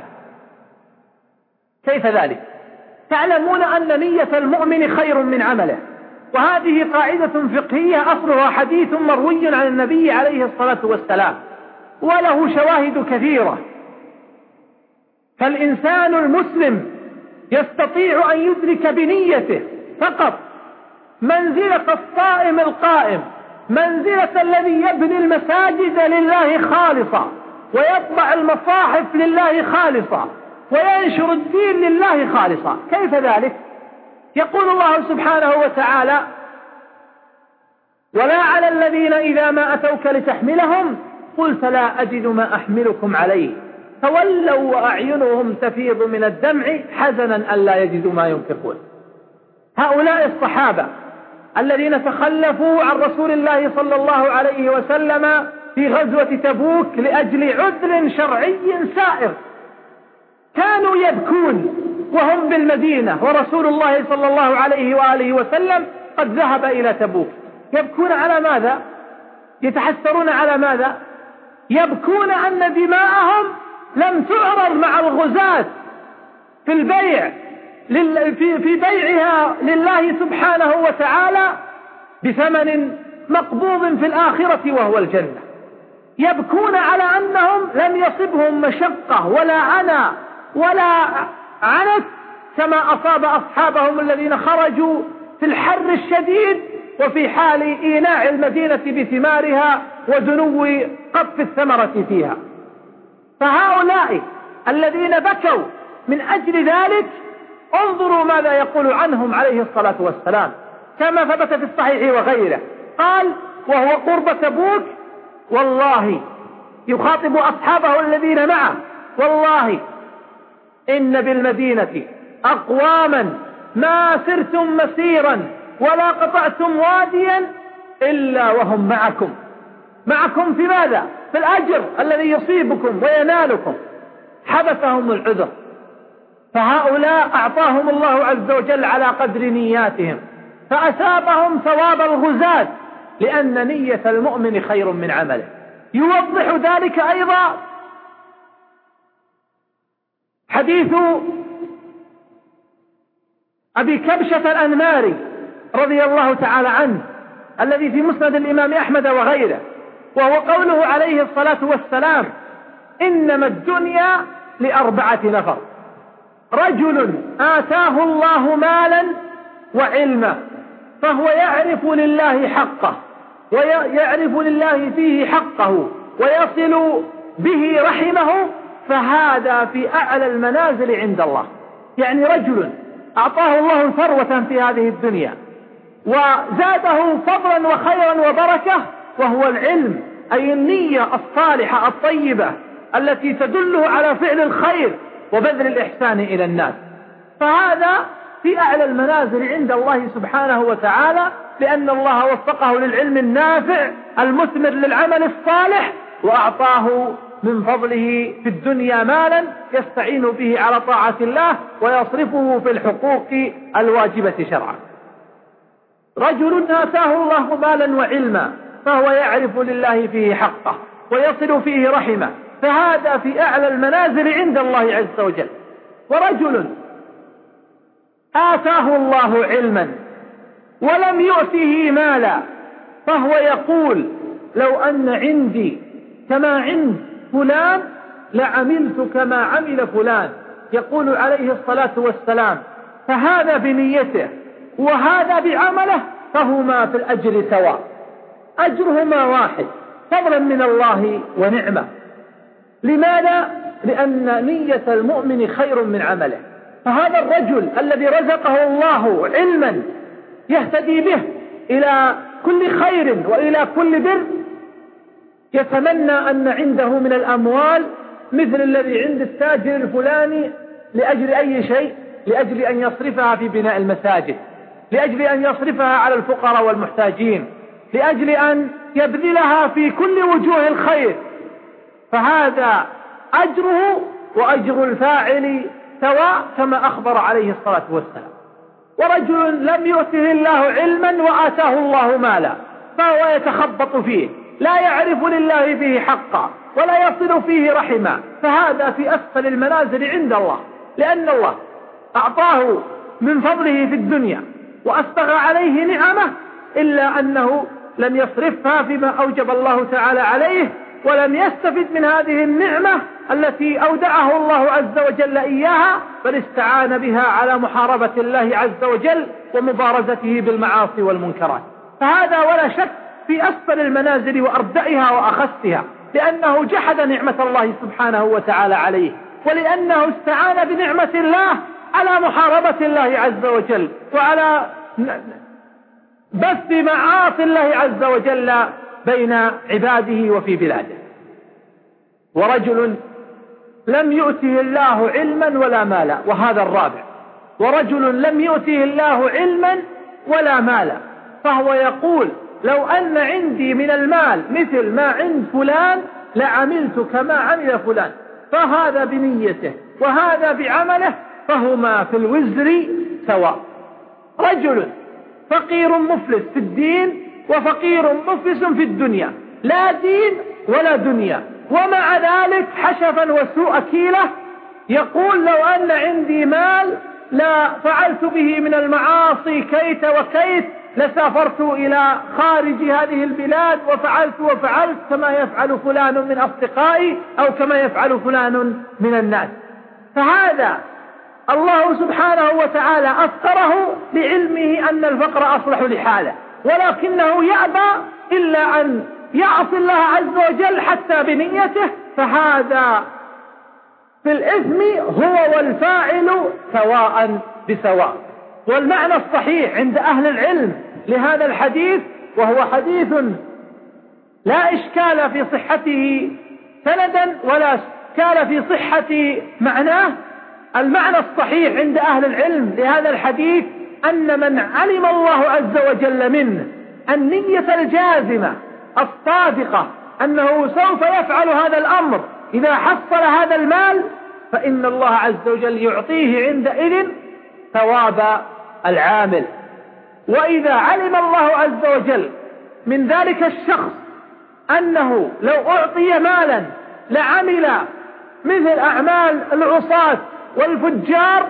كيف ذلك؟ تعلمون أن نية المؤمن خير من عمله، وهذه قاعدة فقهية أصلها حديث مروي عن النبي عليه الصلاة والسلام، وله شواهد كثيرة. فالإنسان المسلم يستطيع أن يدرك بنيته فقط منزلة الصائم القائم، منزلة الذي يبني المساجد لله خالصة، ويطبع المصاحف لله خالصة، وينشر الدين لله خالصة. كيف ذلك؟ يقول الله سبحانه وتعالى: ولا على الذين إذا ما أتوك لتحملهم قلت لا أجد ما أحملكم عليه تولوا وأعينهم تفيض من الدمع حزنا ألا يجدوا ما ينفقون. هؤلاء الصحابة الذين تخلفوا عن رسول الله صلى الله عليه وسلم في غزوة تبوك لأجل عذر شرعي سائر، كانوا يبكون وهم بالمدينة ورسول الله صلى الله عليه وآله وسلم قد ذهب إلى تبوك. يبكون على ماذا؟ يتحسرون على ماذا؟ يبكون أن دماءهم لم تعرض مع الغزاة في البيع في بيعها لله سبحانه وتعالى بثمن مقبوض في الآخرة وهو الجنة. يبكون على أنهم لم يصبهم مشقة ولا عنا ولا عنت كما أصاب أصحابهم الذين خرجوا في الحر الشديد وفي حال إيناع المدينة بثمارها ودنو قطف الثمرة فيها. فهؤلاء الذين بكوا من أجل ذلك انظروا ماذا يقول عنهم عليه الصلاة والسلام كما ثبت في الصحيح وغيره. قال وهو قرب تبوك: والله، يخاطب أصحابه الذين معه: والله إن بالمدينة أقواما ما سرتم مسيرا ولا قطعتم واديا إلا وهم معكم في ماذا؟ في الأجر الذي يصيبكم وينالكم. حبسهم العذر، فهؤلاء أعطاهم الله عز وجل على قدر نياتهم، فأثابهم ثواب الغزاة، لأن نية المؤمن خير من عمله. يوضح ذلك أيضا حديث أبي كبشة الأنماري رضي الله تعالى عنه الذي في مسند الإمام أحمد وغيره، وهو قوله عليه الصلاة والسلام: إنما الدنيا ل4 نفر: رجل آتاه الله مالا وعلما فهو يعرف لله حقه ويعرف لله فيه حقه ويصل به رحمه، فهذا في أعلى المنازل عند الله. يعني رجل أعطاه الله ثروة في هذه الدنيا وزاده فضلا وخيرا وبركة، وهو العلم، أي النية الصالحة الطيبة التي تدله على فعل الخير وبذل الإحسان إلى الناس، فهذا في أعلى المنازل عند الله سبحانه وتعالى، لأن الله وفقه للعلم النافع المثمر للعمل الصالح، وأعطاه من فضله في الدنيا مالا يستعين به على طاعة الله ويصرفه في الحقوق الواجبة شرعا. رجل آتاه الله مالا وعلما فهو يعرف لله فيه حقه ويصل فيه رحمه، فهذا في أعلى المنازل عند الله عز وجل. ورجل آتاه الله علما ولم يؤته مالا فهو يقول لو أن عندي كما عند فلان لعملت كما عمل فلان، يقول عليه الصلاة والسلام، فهذا بنيته وهذا بعمله فهما في الأجر سواء، أجرهما واحد فضلا من الله ونعمة. لماذا؟ لأن نية المؤمن خير من عمله. فهذا الرجل الذي رزقه الله علما يهتدي به إلى كل خير وإلى كل بر، يتمنى أن عنده من الأموال مثل الذي عند التاجر الفلاني، لأجل أي شيء؟ لأجل أن يصرفها في بناء المساجد، لأجل أن يصرفها على الفقراء والمحتاجين، لأجل أن يبذلها في كل وجوه الخير، فهذا أجره وأجر الفاعل سواء كما أخبر عليه الصلاة والسلام. ورجل لم يؤته الله علما وآتاه الله مالا فهو يتخبط فيه، لا يعرف لله فيه حقا ولا يصل فيه رحما، فهذا في أسفل المنازل عند الله، لأن الله أعطاه من فضله في الدنيا وأسبغ عليه نعمه، إلا أنه لم يصرفها فيما أوجب الله تعالى عليه، ولم يستفد من هذه النعمة التي أودعه الله عز وجل إياها، بل استعان بها على محاربة الله عز وجل ومبارزته بالمعاصي والمنكرات. فهذا ولا شك في أسفل المنازل وأردئها وأخسها، لأنه جحد نعمة الله سبحانه وتعالى عليه، ولأنه استعان بنعمة الله على محاربة الله عز وجل وعلى بث معاصي الله عز وجل بين عباده وفي بلاده. ورجل لم يؤته الله علما ولا مالا، وهذا الرابع. ورجل لم يؤته الله علما ولا مالا فهو يقول لو أن عندي من المال مثل ما عند فلان لعملت كما عمل فلان، فهذا بنيته وهذا بعمله فهما في الوزر سواء. رجل فقير مفلس في الدين وفقير مفلس في الدنيا، لا دين ولا دنيا، ومع ذلك حشفا وسوء كيلة، يقول لو أن عندي مال لا فعلت به من المعاصي كيت وكيت، لسافرت إلى خارج هذه البلاد وفعلت كما يفعل فلان من أصدقائي أو كما يفعل فلان من الناس. فهذا الله سبحانه وتعالى أفقره لعلمه أن الفقر أصلح لحاله، ولكنه يأبى إلا أن يعصي الله عز وجل حتى بنيته، فهذا في الإثم هو والفاعل سواء بسواء. والمعنى الصحيح عند أهل العلم لهذا الحديث، وهو حديث لا إشكال في صحته سندا ولا إشكال في صحة معناه، المعنى الصحيح عند أهل العلم لهذا الحديث أن من علم الله عز وجل منه النية الجازمة الصادقة أنه سوف يفعل هذا الأمر إذا حصل هذا المال، فإن الله عز وجل يعطيه عندئذ ثواب العامل. وإذا علم الله عز وجل من ذلك الشخص أنه لو أعطي مالا لعمل مثل أعمال العصاة والفجار،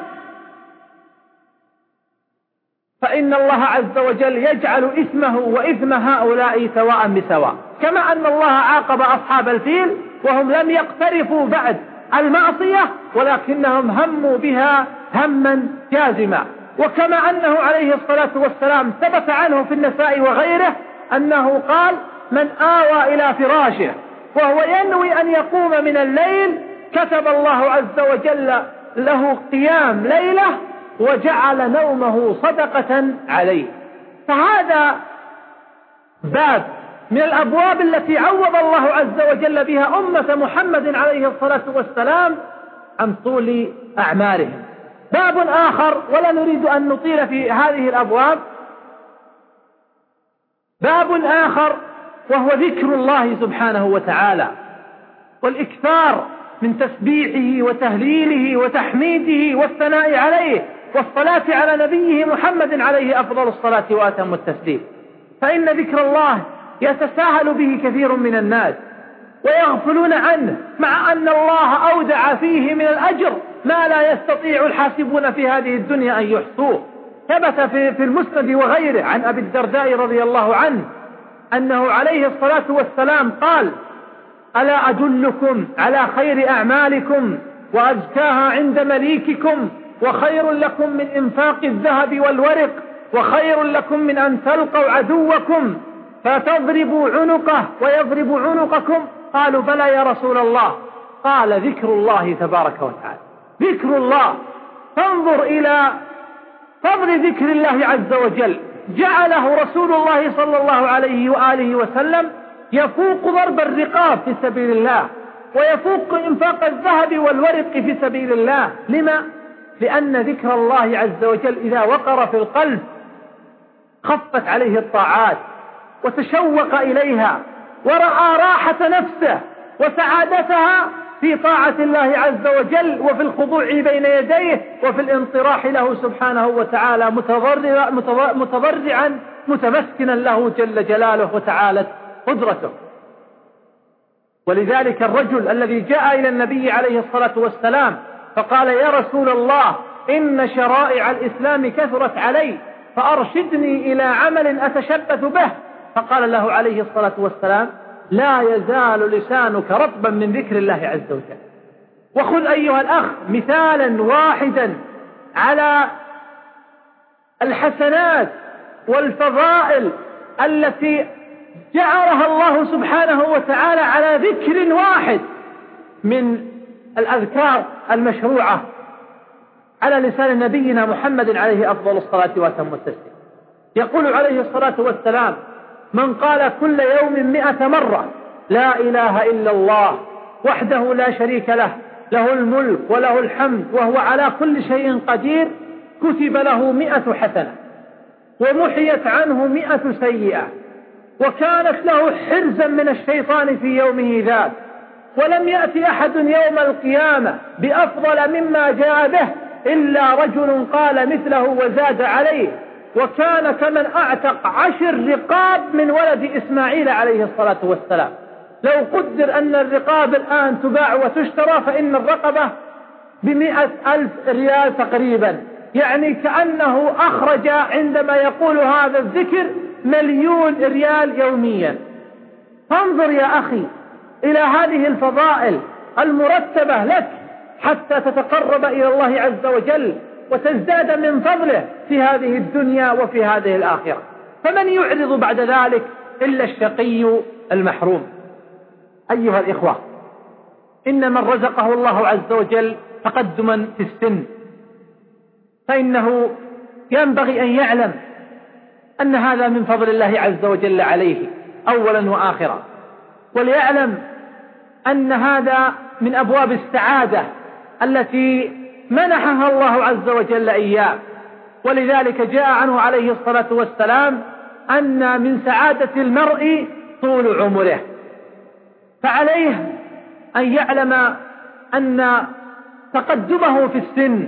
فإن الله عز وجل يجعل إثمه وإثم هؤلاء سواء بسواء. كما أن الله عاقب أصحاب الفيل وهم لم يقترفوا بعد المعصية ولكنهم هموا بها هما جازما، وكما أنه عليه الصلاة والسلام ثبت عنه في النساء وغيره أنه قال من آوى إلى فراشه وهو ينوي أن يقوم من الليل كتب الله عز وجل له قيام ليلة وجعل نومه صدقة عليه. فهذا باب من الأبواب التي عوض الله عز وجل بها أمة محمد عليه الصلاة والسلام عن طول أعمارهم. باب آخر، ولا نريد أن نطيل في هذه الأبواب، باب آخر وهو ذكر الله سبحانه وتعالى والإكثار من تسبيحه وتهليله وتحميده والثناء عليه والصلاة على نبيه محمد عليه أفضل الصلاة وأتم التسليم. فإن ذكر الله يتساهل به كثير من الناس ويغفلون عنه، مع أن الله أودع فيه من الأجر ما لا يستطيع الحاسبون في هذه الدنيا أن يحصوه. ثبت في المسند وغيره عن أبي الدرداء رضي الله عنه أنه عليه الصلاة والسلام قال: ألا أدلكم على خير أعمالكم وأزكاها عند مليككم وخير لكم من إنفاق الذهب والورق وخير لكم من أن تلقوا عدوكم فتضربوا عنقه ويضرب عنقكم؟ قالوا: بلى يا رسول الله. قال: ذكر الله تبارك وتعالى. ذكر الله. فانظر إلى فضل ذكر الله عز وجل، جعله رسول الله صلى الله عليه وآله وسلم يفوق ضرب الرقاب في سبيل الله ويفوق إنفاق الذهب والورق في سبيل الله. لما؟ لأن ذكر الله عز وجل إذا وقر في القلب خفت عليه الطاعات وتشوق إليها ورأى راحة نفسه وسعادتها في طاعة الله عز وجل وفي الخضوع بين يديه وفي الانطراح له سبحانه وتعالى متضرعا متمسكنا له جل جلاله وتعالت قدرته. ولذلك الرجل الذي جاء إلى النبي عليه الصلاة والسلام فقال: يا رسول الله، إن شرائع الإسلام كثرت علي فأرشدني إلى عمل أتشبث به. فقال له عليه الصلاة والسلام: لا يزال لسانك رطبا من ذكر الله عز وجل. وخذ أيها الأخ مثالا واحدا على الحسنات والفضائل التي جعلها الله سبحانه وتعالى على ذكر واحد من الأذكار المشروعة على لسان نبينا محمد عليه أفضل الصلاة وأتم التسليم. يقول عليه الصلاة والسلام: من قال كل يوم 100 مرة لا إله إلا الله وحده لا شريك له، له الملك وله الحمد وهو على كل شيء قدير، كتب له 100 حسنة ومحيت عنه 100 سيئة، وكانت له حرزا من الشيطان في يومه ذاك، ولم يأتي أحد يوم القيامة بأفضل مما جاء به إلا رجل قال مثله وزاد عليه، وكان كمن أعتق 10 رقاب من ولد إسماعيل عليه الصلاة والسلام. لو قدر أن الرقاب الآن تباع وتشترى فإن الرقبة ب100,000 ريال تقريبا، يعني كأنه أخرج عندما يقول هذا الذكر 1,000,000 ريال يوميا. فانظر يا أخي إلى هذه الفضائل المرتبة لك حتى تتقرب إلى الله عز وجل وتزداد من فضله في هذه الدنيا وفي هذه الآخرة. فمن يعرض بعد ذلك إلا الشقي المحروم. أيها الإخوة، إن من رزقه الله عز وجل تقدما في السن فإنه ينبغي أن يعلم أن هذا من فضل الله عز وجل عليه أولا وآخرا، وليعلم أن هذا من أبواب السعادة التي منحها الله عز وجل إياه. ولذلك جاء عنه عليه الصلاة والسلام أن من سعادة المرء طول عمره. فعليه أن يعلم أن تقدمه في السن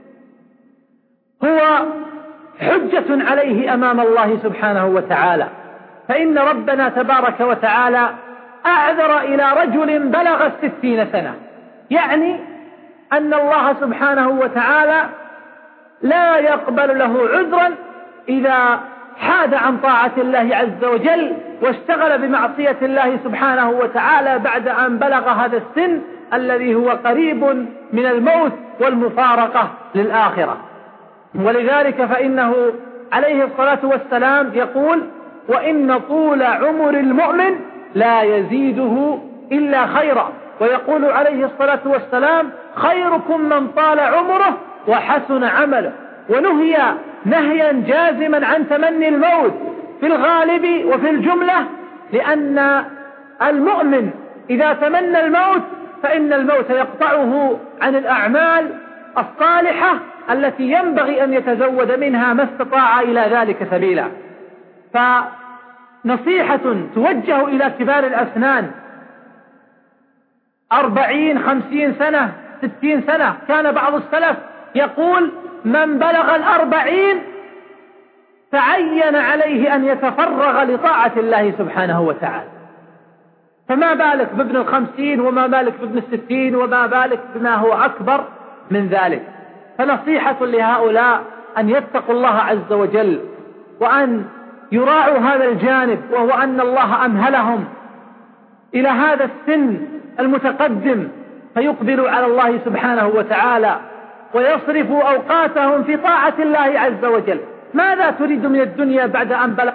هو حجة عليه أمام الله سبحانه وتعالى. فإن ربنا تبارك وتعالى أعذر إلى رجل بلغ 60 سنة، يعني أن الله سبحانه وتعالى لا يقبل له عذرا إذا حاد عن طاعة الله عز وجل واشتغل بمعصية الله سبحانه وتعالى بعد أن بلغ هذا السن الذي هو قريب من الموت والمفارقة للآخرة. ولذلك فإنه عليه الصلاة والسلام يقول: وإن طول عمر المؤمن لا يزيده إلا خيرا. ويقول عليه الصلاة والسلام: خيركم من طال عمره وحسن عمله. ونهي نهيا جازما عن تمني الموت في الغالب وفي الجملة، لأن المؤمن إذا تمنى الموت فإن الموت يقطعه عن الأعمال الصالحة التي ينبغي أن يتزود منها ما استطاع إلى ذلك سبيلا. فنصيحة توجه إلى كبار الأسنان 40 50 سنة 60 سنة، كان بعض السلف يقول من بلغ 40 تعين عليه أن يتفرغ لطاعة الله سبحانه وتعالى، فما بالك بابن 50 وما بالك بابن 60 وما بالك بما هو أكبر من ذلك. فنصيحة لهؤلاء أن يتقوا الله عز وجل وأن يراعوا هذا الجانب، وهو أن الله أمهلهم إلى هذا السن المتقدم فيقبلوا على الله سبحانه وتعالى ويصرفوا أوقاتهم في طاعة الله عز وجل. ماذا تريد من الدنيا بعد أن بلغ؟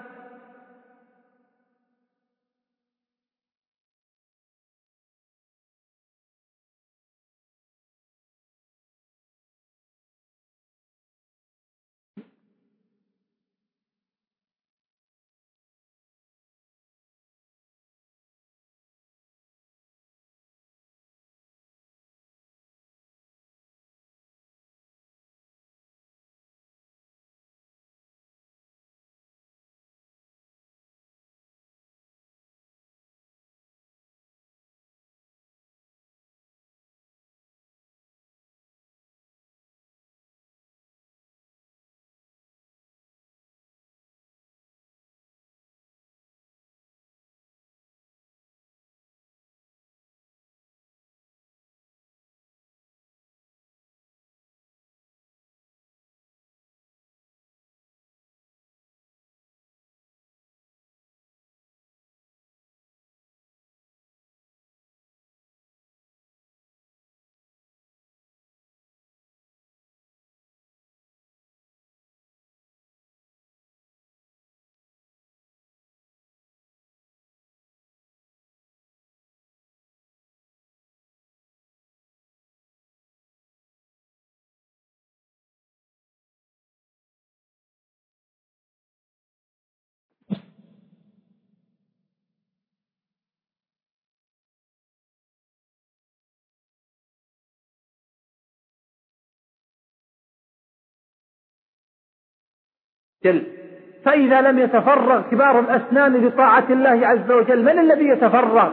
فإذا لم يتفرغ كبار الأسنان لطاعة الله عز وجل من الذي يتفرغ؟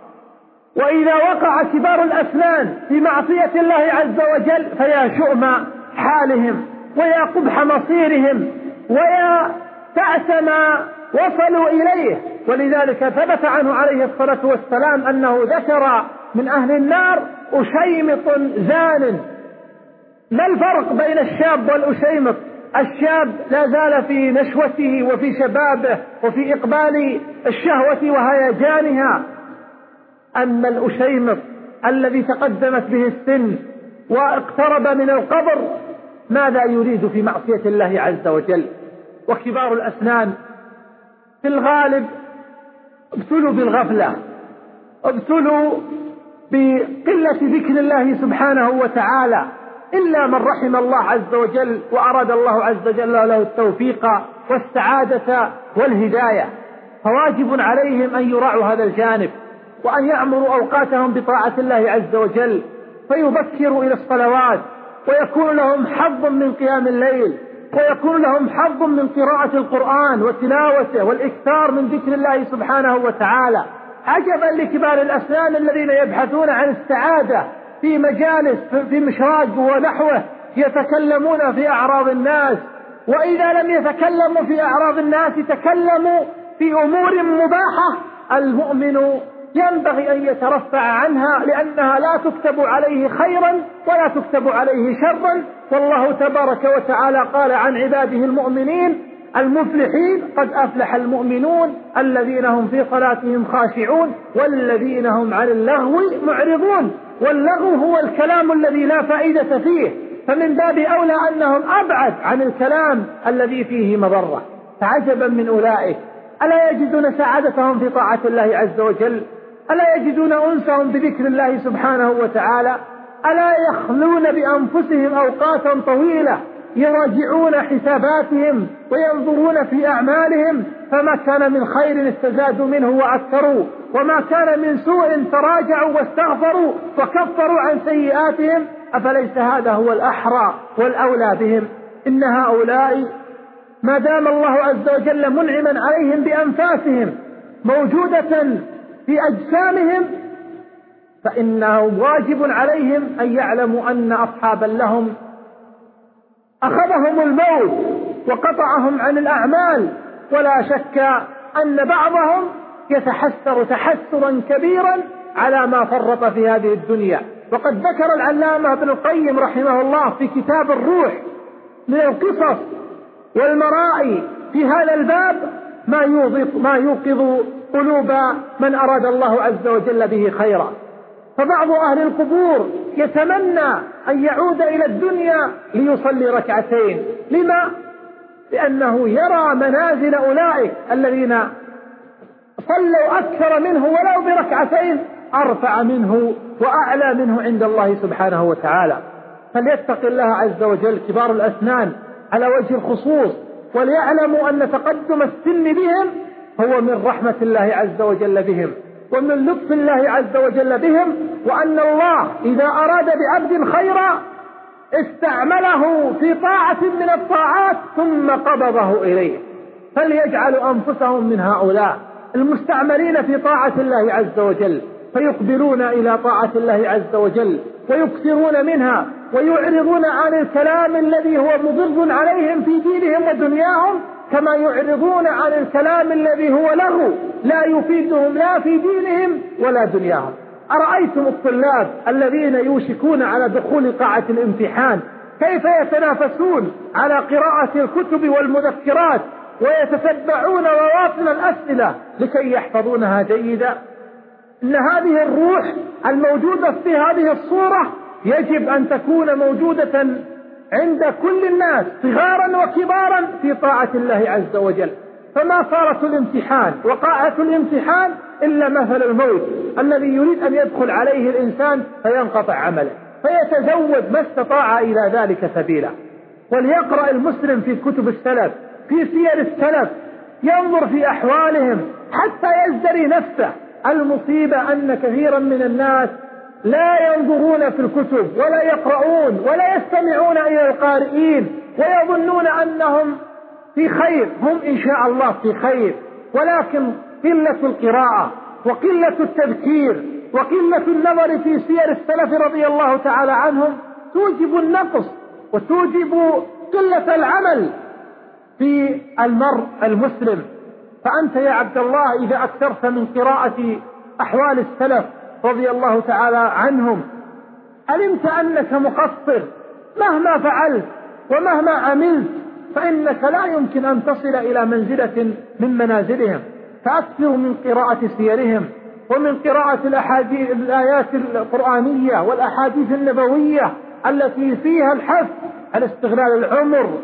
وإذا وقع كبار الأسنان في معصية الله عز وجل فيا شؤم حالهم ويا قبح مصيرهم ويا تأس ما وصلوا إليه. ولذلك ثبت عنه عليه الصلاة والسلام أنه ذكر من أهل النار أشيمط زان. ما الفرق بين الشاب والأشيمط؟ الشاب لا زال في نشوته وفي شبابه وفي إقبال الشهوة وهيجانها، أما الأشيمط الذي تقدمت به السن واقترب من القبر ماذا يريد في معصية الله عز وجل؟ وكبار الأسنان في الغالب ابتلوا بالغفلة، ابتلوا بقلة ذكر الله سبحانه وتعالى، إلا من رحم الله عز وجل وأراد الله عز وجل له التوفيق والسعادة والهداية. فواجب عليهم أن يراعوا هذا الجانب وأن يعمروا أوقاتهم بطاعة الله عز وجل، فيبكروا إلى الصلوات ويكون لهم حظ من قيام الليل، ويكون لهم حظ من قراءة القرآن وتلاوته والإكثار من ذكر الله سبحانه وتعالى. عجبا لكبار الأسنان الذين يبحثون عن السعادة في مجالس في مشراق ونحوه يتكلمون في أعراض الناس، وإذا لم يتكلموا في أعراض الناس تكلموا في أمور مباحة. المؤمن ينبغي أن يترفع عنها لأنها لا تكتب عليه خيرا ولا تكتب عليه شرا. والله تبارك وتعالى قال عن عباده المؤمنين المفلحين قد أفلح المؤمنون الذين هم في صلاتهم خاشعون والذين هم عن اللغو معرضون. واللغو هو الكلام الذي لا فائدة فيه، فمن باب أولى أنهم أبعد عن الكلام الذي فيه مضرة. فعجبا من أولئك، ألا يجدون سعادتهم في طاعة الله عز وجل؟ ألا يجدون أنسهم بذكر الله سبحانه وتعالى؟ ألا يخلون بأنفسهم أوقاتا طويلة يراجعون حساباتهم وينظرون في أعمالهم، فما كان من خير استزادوا منه وأكثروا، وما كان من سوء تراجعوا واستغفروا وكفروا عن سيئاتهم. أفليس هذا هو الأحرى والأولى بهم؟ إن هؤلاء ما دام الله عز وجل منعما عليهم بأنفاسهم موجودة في أجسامهم، فإنه واجب عليهم أن يعلموا أن أصحابا لهم أخذهم الموت وقطعهم عن الأعمال، ولا شك أن بعضهم يتحسر تحسرا كبيرا على ما فرط في هذه الدنيا. وقد ذكر العلامة ابن القيم رحمه الله في كتاب الروح من القصص والمرائي في هذا الباب ما يوقظ قلوب من أراد الله عز وجل به خيرا. فبعض أهل القبور يتمنى أن يعود إلى الدنيا ليصلي ركعتين. لما؟ لأنه يرى منازل أولئك الذين صلوا أكثر منه ولو بركعتين أرفع منه وأعلى منه عند الله سبحانه وتعالى. فليتق الله عز وجل كبار الأسنان على وجه الخصوص، وليعلموا أن تقدم السن بهم هو من رحمة الله عز وجل بهم ومن لطف الله عز وجل بهم، وأن الله إذا أراد بعبد خيرا استعمله في طاعة من الطاعات ثم قبضه إليه. فليجعلوا أنفسهم من هؤلاء المستعملين في طاعة الله عز وجل، فيقبلون إلى طاعة الله عز وجل ويكثرون منها ويعرضون عن الكلام الذي هو مضر عليهم في دينهم ودنياهم، كما يعرضون عن الكلام الذي هو له لا يفيدهم لا في دينهم ولا دنياهم. أرأيتم الطلاب الذين يوشكون على دخول قاعة الامتحان كيف يتنافسون على قراءة الكتب والمذكرات ويتتبعون مواطن الأسئلة لكي يحفظونها جيدا؟ إن هذه الروح الموجودة في هذه الصورة يجب أن تكون موجودة عند كل الناس صغارا وكبارا في طاعة الله عز وجل. فما صارت الامتحان وقاعة الامتحان إلا مثل الموت الذي يريد أن يدخل عليه الإنسان فينقطع عمله، فيتزود ما استطاع إلى ذلك سبيلا. وليقرأ المسلم في كتب السلف في سير السلف ينظر في أحوالهم حتى يزدري نفسه. المصيبة أن كثيرا من الناس لا ينظرون في الكتب ولا يقرؤون ولا يستمعون إلى القارئين ويظنون أنهم في خير. هم إن شاء الله في خير، ولكن قلة القراءة وقلة التذكير وقلة النظر في سير السلف رضي الله تعالى عنهم توجب النقص وتوجب قلة العمل في المرء المسلم. فأنت يا عبد الله إذا أكثرت من قراءة أحوال السلف رضي الله تعالى عنهم علمت أنك مقصر مهما فعلت ومهما عملت، فإنك لا يمكن أن تصل إلى منزلة من منازلهم. فأكثر من قراءة سيرهم ومن قراءة الآيات القرآنية والأحاديث النبوية التي فيها الحث على استغلال العمر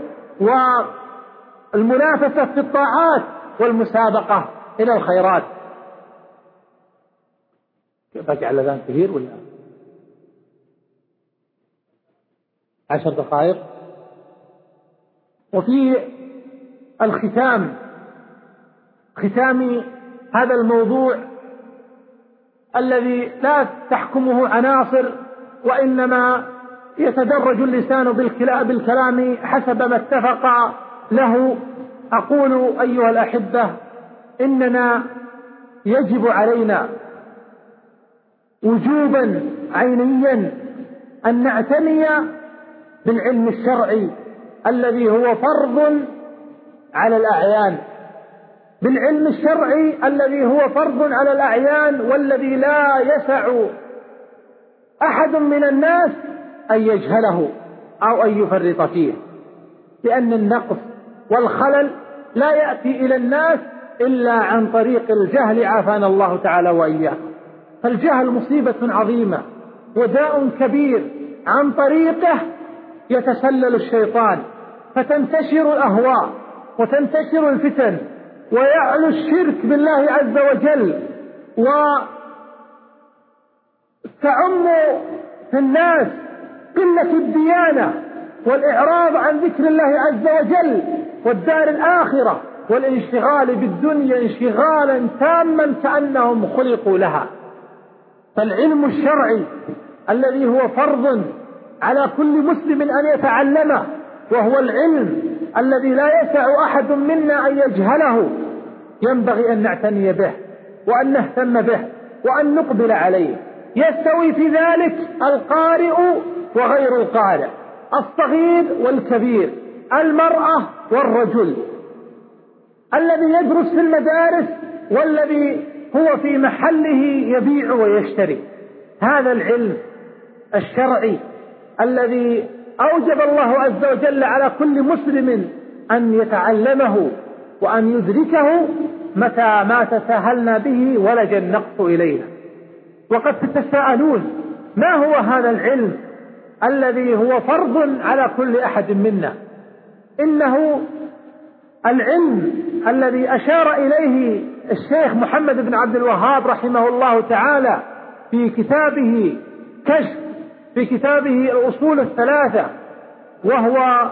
والمنافسة في الطاعات والمسابقة إلى الخيرات. باقي على الأذان كثير ولا 10 دقائق؟ وفي ختام هذا الموضوع الذي لا تحكمه عناصر وإنما يتدرج اللسان بالكلام حسب ما اتفق له، أقول أيها الأحبة إننا يجب علينا وجوبا عينيا أن نعتني بالعلم الشرعي الذي هو فرض على الأعيان، بالعلم الشرعي الذي هو فرض على الأعيان والذي لا يسع أحد من الناس أن يجهله أو أن يفرط فيه، لأن النقص والخلل لا يأتي إلى الناس إلا عن طريق الجهل عافانا الله تعالى وإياه. فالجهل مصيبة عظيمة وداء كبير، عن طريقه يتسلل الشيطان فتنتشر الأهواء وتنتشر الفتن ويعلو الشرك بالله عز وجل وتعم في الناس قلة الديانة والإعراض عن ذكر الله عز وجل والدار الآخرة والانشغال بالدنيا انشغالا تاما كأنهم خلقوا لها. فالعلم الشرعي الذي هو فرض على كل مسلم أن يتعلمه، وهو العلم الذي لا يسع أحد منا أن يجهله، ينبغي أن نعتني به وأن نهتم به وأن نقبل عليه. يستوي في ذلك القارئ وغير القارئ، الصغير والكبير، المرأة والرجل، الذي يدرس في المدارس والذي هو في محله يبيع ويشتري. هذا العلم الشرعي الذي أوجب الله عز وجل على كل مسلم أن يتعلمه وأن يدركه، متى ما تساهلنا به ولج النقص إلينا. وقد تتساءلون ما هو هذا العلم الذي هو فرض على كل أحد منا؟ إنه العلم الذي أشار إليه الشيخ محمد بن عبد الوهاب رحمه الله تعالى في كتابه كشف، في كتابه الأصول الثلاثة، وهو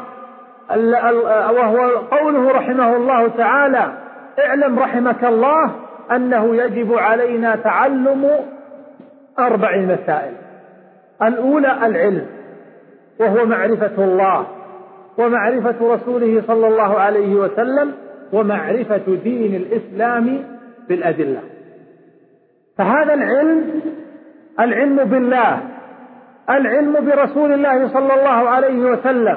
قوله رحمه الله تعالى: اعلم رحمك الله أنه يجب علينا تعلم 4 مسائل. الأولى العلم، وهو معرفة الله ومعرفة رسوله صلى الله عليه وسلم ومعرفة دين الإسلام بالأدلة. فهذا العلم بالله، العلم برسول الله صلى الله عليه وسلم،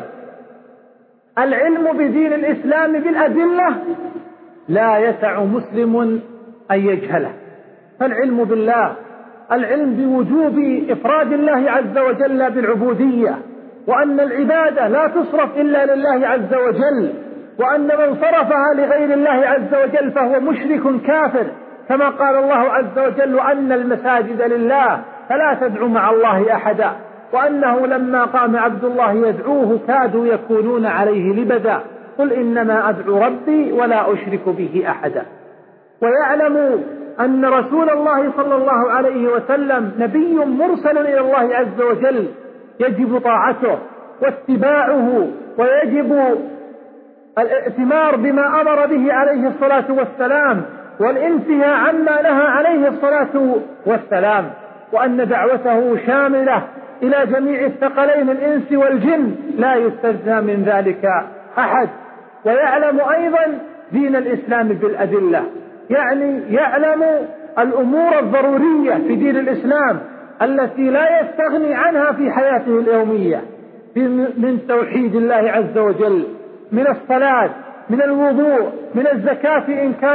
العلم بدين الإسلام بالأدلة، لا يسع مسلم أن يجهله. فالعلم بالله، العلم بوجوب إفراد الله عز وجل بالعبودية، وأن العبادة لا تصرف إلا لله عز وجل، وأن من صرفها لغير الله عز وجل فهو مشرك كافر، كما قال الله عز وجل: وأن المساجد لله فلا تدعوا مع الله أحدا، وأنه لما قام عبد الله يدعوه كادوا يكونون عليه لبدا، قل إنما أدعو ربي ولا أشرك به أحدا. ويعلم أن رسول الله صلى الله عليه وسلم نبي مرسل إلى الله عز وجل، يجب طاعته واتباعه، ويجب الائتمار بما أمر به عليه الصلاة والسلام، والانتهاء عما نهى عليه الصلاة والسلام، وأن دعوته شاملة إلى جميع الثقلين الإنس والجن، لا يستثنى من ذلك أحد. ويعلم أيضا دين الإسلام بالأدلة، يعني يعلم الأمور الضرورية في دين الإسلام التي لا يستغني عنها في حياته اليومية، من توحيد الله عز وجل، من الصلاة، من الوضوء، من الزكاة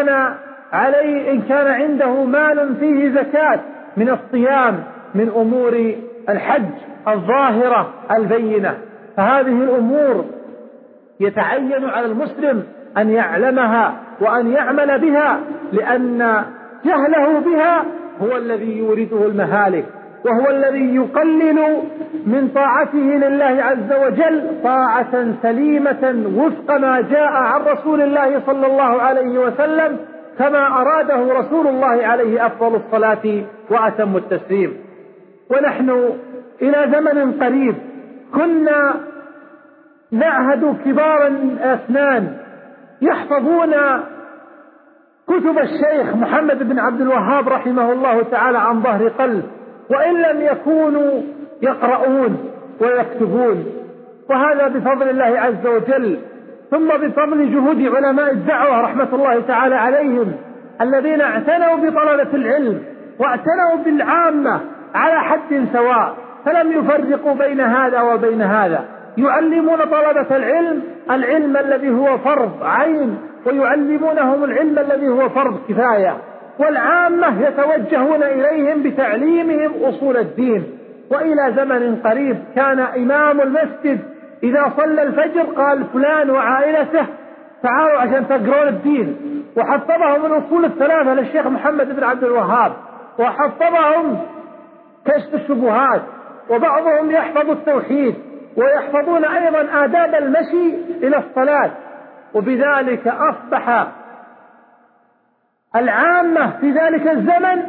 إن كان عنده مال فيه زكاة، من الصيام، من أمور الحج الظاهرة البينة. فهذه الأمور يتعين على المسلم أن يعلمها وأن يعمل بها، لأن جهله بها هو الذي يورده المهالك، وهو الذي يقلل من طاعته لله عز وجل طاعة سليمة وفق ما جاء عن رسول الله صلى الله عليه وسلم، كما أراده رسول الله عليه أفضل الصلاة وأتم التسليم. ونحن إلى زمن قريب كنا نعهد كبار الأسنان يحفظون كتب الشيخ محمد بن عبد الوهاب رحمه الله تعالى عن ظهر قلب، وإن لم يكونوا يقرؤون ويكتبون، وهذا بفضل الله عز وجل، ثم بفضل جهود علماء الدعوة رحمة الله تعالى عليهم، الذين اعتنوا بطلبة العلم واعتنوا بالعامة على حد سواء، فلم يفرقوا بين هذا وبين هذا، يعلمون طلبة العلم الذي هو فرض عين، ويعلمونهم العلم الذي هو فرض كفاية، والعامة يتوجهون إليهم بتعليمهم أصول الدين. وإلى زمن قريب كان إمام المسجد إذا صلى الفجر قال: فلان وعائلته تعالوا عشان تقرون الدين، وحفظهم الأصول الثلاثة للشيخ محمد بن عبد الوهاب، وحفظهم كشف الشبهات، وبعضهم يحفظ التوحيد، ويحفظون أيضا آداب المشي إلى الصلاة. وبذلك أصبح العامة في ذلك الزمن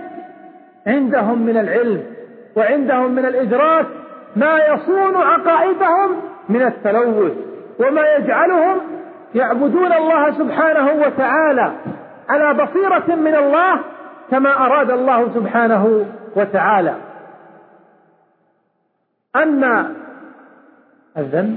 عندهم من العلم وعندهم من الإدراك ما يصون عقائدهم من التلوث، وما يجعلهم يعبدون الله سبحانه وتعالى على بصيرة من الله كما أراد الله سبحانه وتعالى. أما الذنب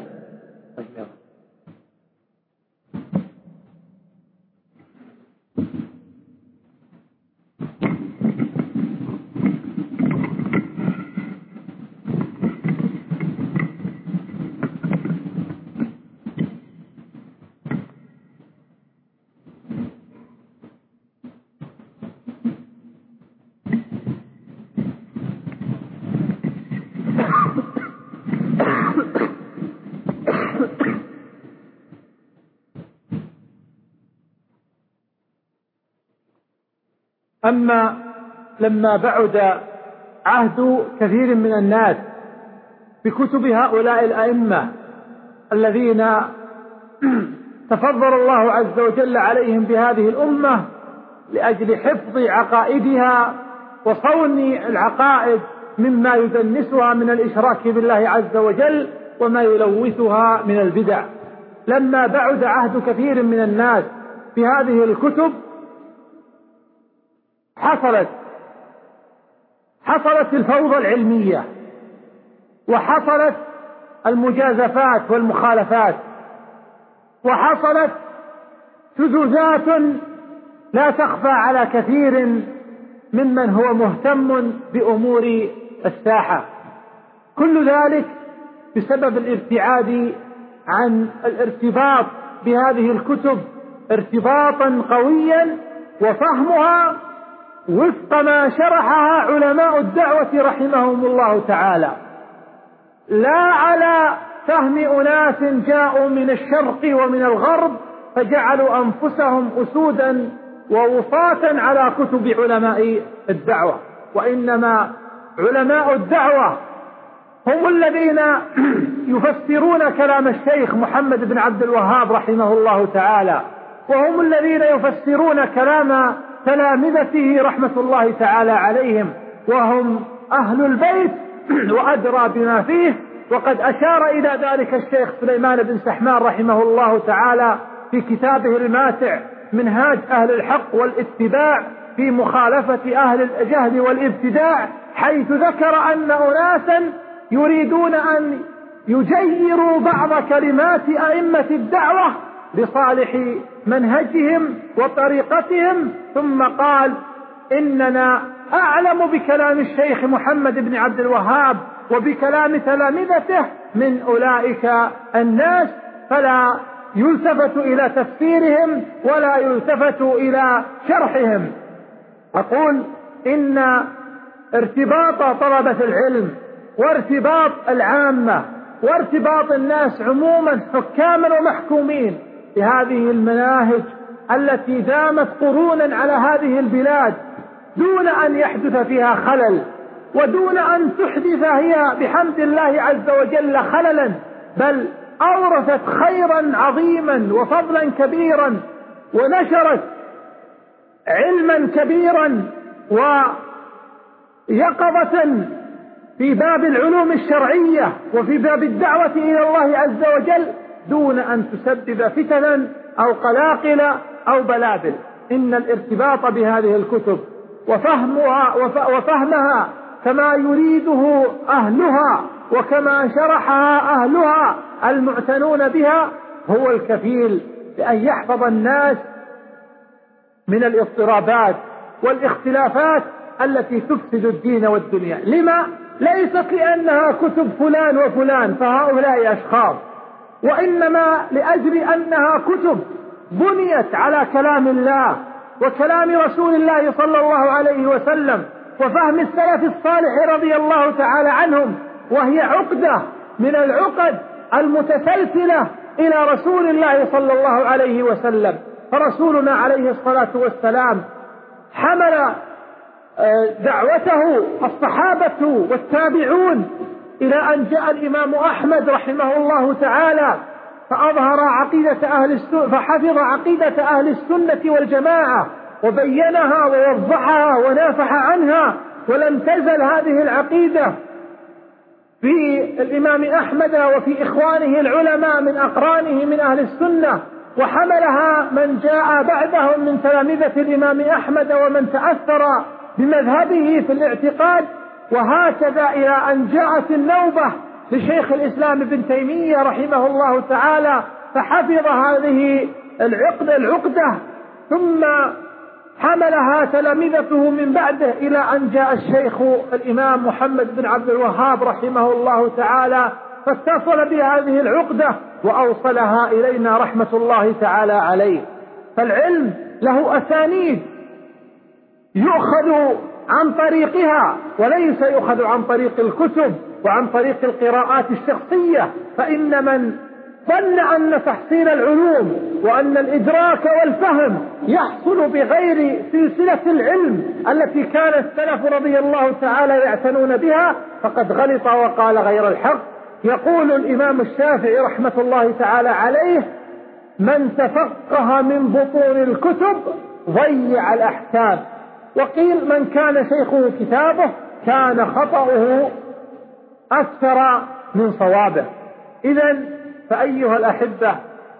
أما لما بعد عهد كثير من الناس بكتب هؤلاء الأئمة الذين تفضل الله عز وجل عليهم بهذه الأمة لأجل حفظ عقائدها وصون العقائد مما يدنسها من الإشراك بالله عز وجل وما يلوثها من البدع، لما بعد عهد كثير من الناس بهذه الكتب حصلت الفوضى العلمية، وحصلت المجازفات والمخالفات، وحصلت شذوذات لا تخفى على كثير ممن هو مهتم بأمور الساحة. كل ذلك بسبب الابتعاد عن الارتباط بهذه الكتب ارتباطا قويا وفهمها وفق ما شرحها علماء الدعوة رحمهم الله تعالى، لا على فهم أناس جاءوا من الشرق ومن الغرب فجعلوا أنفسهم أسودا ووصاة على كتب علماء الدعوة، وإنما علماء الدعوة هم الذين يفسرون كلام الشيخ محمد بن عبد الوهاب رحمه الله تعالى، وهم الذين يفسرون كلام تلامذته رحمة الله تعالى عليهم، وهم أهل البيت وأدرى بما فيه. وقد أشار إلى ذلك الشيخ سليمان بن سحمان رحمه الله تعالى في كتابه الماتع منهاج أهل الحق والاتباع في مخالفة أهل الجهل والابتداع، حيث ذكر أن أناسا يريدون أن يجيروا بعض كلمات أئمة الدعوة لصالح منهجهم وطريقتهم، ثم قال إننا أعلم بكلام الشيخ محمد بن عبد الوهاب وبكلام تلامذته من أولئك الناس، فلا يلتفت إلى تفسيرهم ولا يلتفت إلى شرحهم. أقول إن ارتباط طلبة العلم وارتباط العامة وارتباط الناس عموما حكاما ومحكومين بهذه المناهج التي دامت قرونا على هذه البلاد دون أن يحدث فيها خلل، ودون أن تحدث هي بحمد الله عز وجل خللا، بل أورثت خيرا عظيما وفضلا كبيرا، ونشرت علما كبيرا ويقظة في باب العلوم الشرعية وفي باب الدعوة إلى الله عز وجل، دون أن تسبب فتنا أو قلاقل أو بلابل. إن الارتباط بهذه الكتب وفهمها كما يريده أهلها وكما شرحها أهلها المعتنون بها هو الكفيل بأن يحفظ الناس من الاضطرابات والاختلافات التي تفسد الدين والدنيا. لما؟ ليست لأنها كتب فلان وفلان فهؤلاء أشخاص، وإنما لأجل أنها كتب بنيت على كلام الله وكلام رسول الله صلى الله عليه وسلم وفهم السلف الصالح رضي الله تعالى عنهم، وهي عقدة من العقد المتسلسلة إلى رسول الله صلى الله عليه وسلم. فرسولنا عليه الصلاة والسلام حمل دعوته الصحابة والتابعون إلى أن جاء الإمام أحمد رحمه الله تعالى فأظهر عقيدة أهل السنة، فحفظ عقيدة أهل السنة والجماعة وبينها ووضحها ونافح عنها، ولم تزل هذه العقيدة في الإمام أحمد وفي إخوانه العلماء من أقرانه من أهل السنة، وحملها من جاء بعدهم من تلامذة الإمام أحمد ومن تأثر بمذهبه في الاعتقاد، وهكذا إلى أن جاءت النوبة لشيخ الإسلام ابن تيمية رحمه الله تعالى فحفظ هذه العقدة، ثم حملها تلامذته من بعده إلى أن جاء الشيخ الإمام محمد بن عبد الوهاب رحمه الله تعالى فاتصل بهذه العقدة وأوصلها إلينا رحمة الله تعالى عليه. فالعلم له أسانيد يؤخذ عن طريقها وليس يؤخذ عن طريق الكتب وعن طريق القراءات الشخصية، فإن من ظن أن تحصيل العلوم وأن الإدراك والفهم يحصل بغير سلسلة العلم التي كان السلف رضي الله تعالى يعتنون بها فقد غلط وقال غير الحق. يقول الإمام الشافعي رحمة الله تعالى عليه: من تفقه من بطون الكتب ضيع الأحكام. وقيل: من كان شيخه كتابه كان خطأه أكثر من صوابه. إذن فأيها الأحبة،